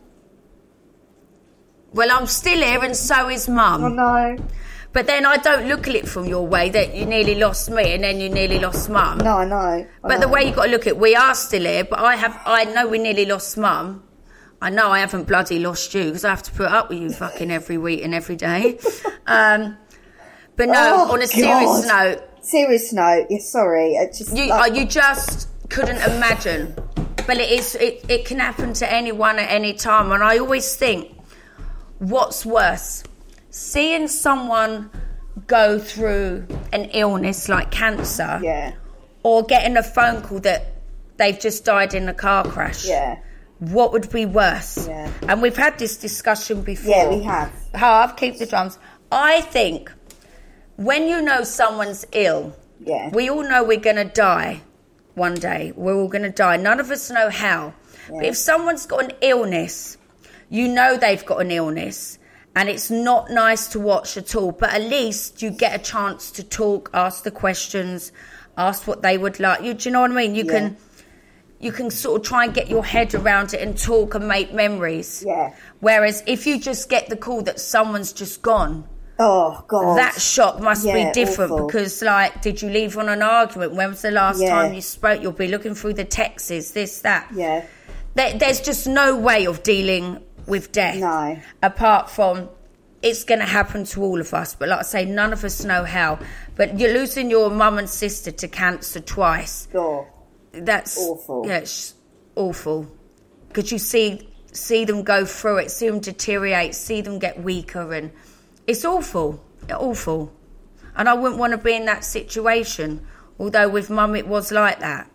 D: Well, I'm still here and so is mum.
A: I know.
D: But then I don't look at it from your way that you nearly lost me and then you nearly lost mum.
A: No, I know. I
D: but
A: know.
D: the way you've got to look at it, we are still here, but I have... I know we nearly lost mum. I know I haven't bloody lost you because I have to put up with you fucking every week and every day. Um, but no,
A: oh,
D: on a
A: God.
D: serious note.
A: Serious note, yeah, sorry. I just,
D: you,
A: like...
D: uh, you just couldn't imagine. But it is. It, it can happen to anyone at any time. And I always think, what's worse? Seeing someone go through an illness like cancer.
A: Yeah.
D: Or getting a phone call that they've just died in a car crash.
A: Yeah.
D: What would be worse?
A: Yeah.
D: And we've had this discussion before.
A: Yeah, we have.
D: Harv, keep the drums. I think when you know someone's ill,
A: yeah.
D: we all know we're going to die one day. We're all going to die. None of us know how. Yeah. But if someone's got an illness, you know they've got an illness, and it's not nice to watch at all. But at least you get a chance to talk, ask the questions, ask what they would like. You, do you know what I mean? You yeah. can... You can sort of try and get your head around it and talk and make memories.
A: Yeah.
D: Whereas if you just get the call that someone's just gone,
A: oh God,
D: that shock must
A: yeah,
D: be different
A: awful.
D: Because, like, did you leave on an argument? When was the last
A: yeah.
D: time you spoke? You'll be looking through the texts, this, that.
A: Yeah.
D: There, there's just no way of dealing with death.
A: No.
D: Apart from it's going to happen to all of us. But like I say, none of us know how. But you're losing your mum and sister to cancer twice.
A: Sure.
D: That's
A: awful.
D: Yeah, it's awful because you see see them go through it, see them deteriorate, see them get weaker, and it's awful, awful. And I wouldn't want to be in that situation. Although with mum it was like that,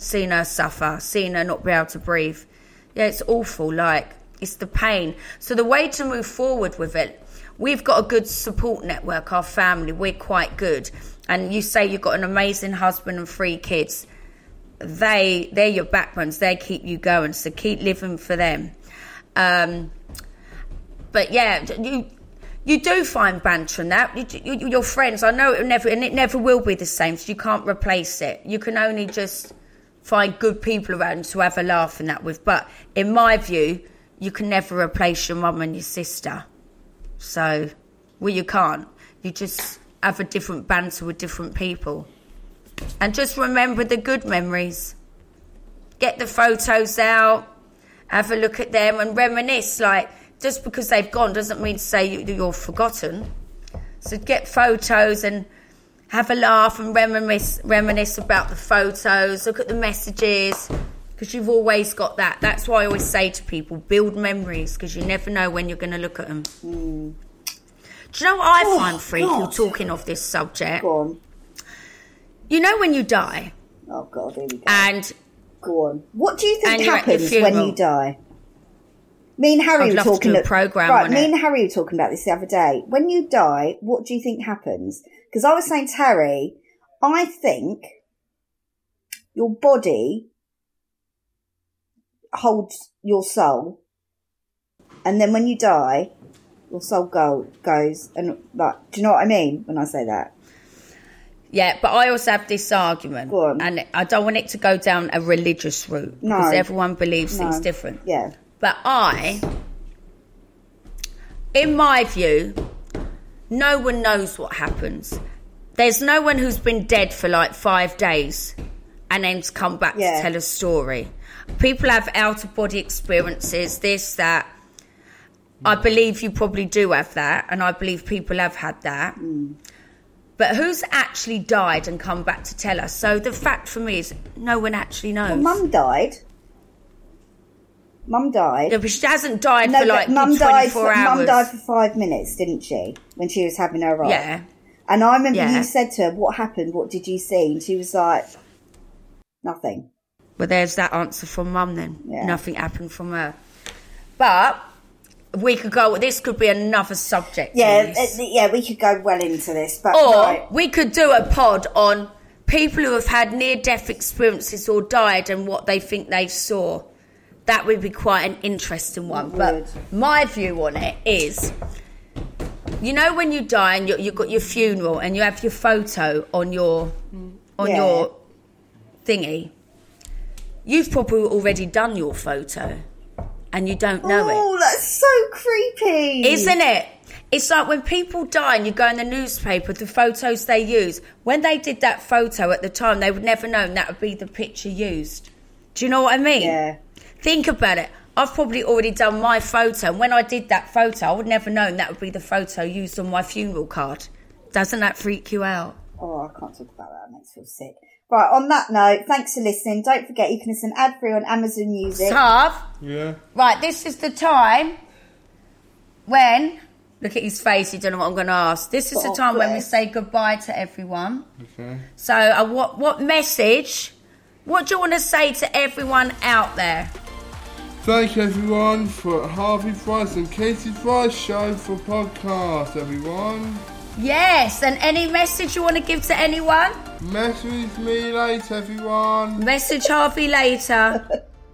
D: seeing her suffer, seeing her not be able to breathe. Yeah, it's awful. Like, it's the pain. So the way to move forward with it, we've got a good support network, our family. We're quite good. And you say you've got an amazing husband and three kids. They, they're your backbones. They keep you going. So keep living for them. Um, but yeah, you you do find banter and that. You, you, your friends, I know it never, and it never will be the same. So you can't replace it. You can only just find good people around to have a laugh and that with. But in my view, you can never replace your mum and your sister. So, well, you can't. You just have a different banter with different people. And just remember the good memories. Get the photos out, have a look at them and reminisce. Like, just because they've gone doesn't mean to say you, you're forgotten. So get photos and have a laugh and reminisce, reminisce about the photos, look at the messages, because you've always got that. That's why I always say to people, build memories, because you never know when you're going to look at them. Mm. Do you know what I oh, find freaky, God. talking of this subject?
A: Go on.
D: You know when you die?
A: Oh, God, here we go.
D: And
A: go on. What do you think happens when you die? Me and Harry
D: I'd
A: were
D: love
A: talking
D: to do a program
A: right,
D: on
A: me
D: it.
A: and Harry were talking about this the other day. When you die, what do you think happens? Because I was saying to Harry, I think your body holds your soul, and then when you die, your soul go goes and like. Do you know what I mean when I say that?
D: Yeah, but I also have this argument,
A: Go on.
D: and I don't want it to go down a religious route
A: No.
D: because everyone believes
A: No.
D: things different.
A: Yeah.
D: But I, in my view, no one knows what happens. There's no one who's been dead for like five days and then's come back
A: Yeah.
D: to tell a story. People have out-of-body experiences, this, that. I believe you probably do have that, and I believe people have had that.
A: Mm.
D: But who's actually died and come back to tell us? So the fact for me is no one actually knows.
A: Well, Mum died. Mum died.
D: Yeah, but she hasn't died
A: No,
D: for like
A: but Mum died
D: twenty-four
A: for,
D: hours.
A: Mum died for five minutes, didn't she? When she was having her op.
D: Yeah.
A: And I remember
D: Yeah.
A: you said to her, what happened? What did you see? And she was like, nothing.
D: Well, there's that answer from Mum then.
A: Yeah.
D: Nothing happened from her. But we could go, this could be another subject.
A: Yeah,
D: Denise.
A: uh, yeah, we could go well into this. But
D: Or
A: right.
D: we could do a pod on people who have had near-death experiences or died and what they think they saw. That would be quite an interesting one.
A: It
D: but
A: would.
D: my view on it is, you know when you die and you, you've got your funeral and you have your photo on your on
A: Yeah.
D: your thingy, you've probably already done your photo and you don't know it.
A: Oh, that's so creepy.
D: Isn't it? It's like when people die and you go in the newspaper, the photos they use, when they did that photo at the time, they would never known that would be the picture used. Do you know what I mean?
A: Yeah.
D: Think about it. I've probably already done my photo. And when I did that photo, I would never known that would be the photo used on my funeral card. Doesn't that freak you out?
A: Oh, I can't talk about that. It makes me feel sick. Right, on that note, thanks for listening. Don't forget you can listen ad-free on Amazon Music.
D: Tav?
C: Yeah.
D: Right, this is the time when... Look at his face, you don't know what I'm going to ask. This is the
A: Oh,
D: time when we
A: bless.
D: say goodbye to everyone.
C: Okay.
D: So uh, what, what message, what do you want to say to everyone out there?
C: Thank everyone for Harvey Price and Katie Price show for podcast, everyone.
D: Yes, and any message you want to give to anyone?
C: Message me later, everyone.
D: Message Harvey later.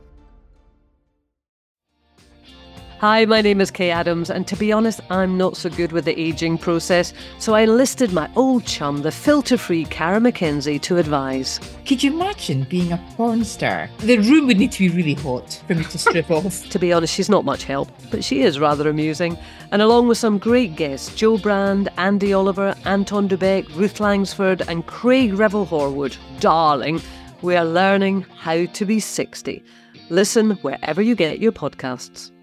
F: Hi, my name is Kay Adams, and to be honest, I'm not so good with the ageing process, so I enlisted my old chum, the filter-free Cara McKenzie, to advise.
G: Could you imagine being a porn star? The room would need to be really hot for me to strip off.
F: To be honest, she's not much help, but she is rather amusing. And along with some great guests, Joe Brand, Andy Oliver, Anton Dubeck, Ruth Langsford and Craig Revel-Horwood, darling, we are learning how to be sixty. Listen wherever you get your podcasts.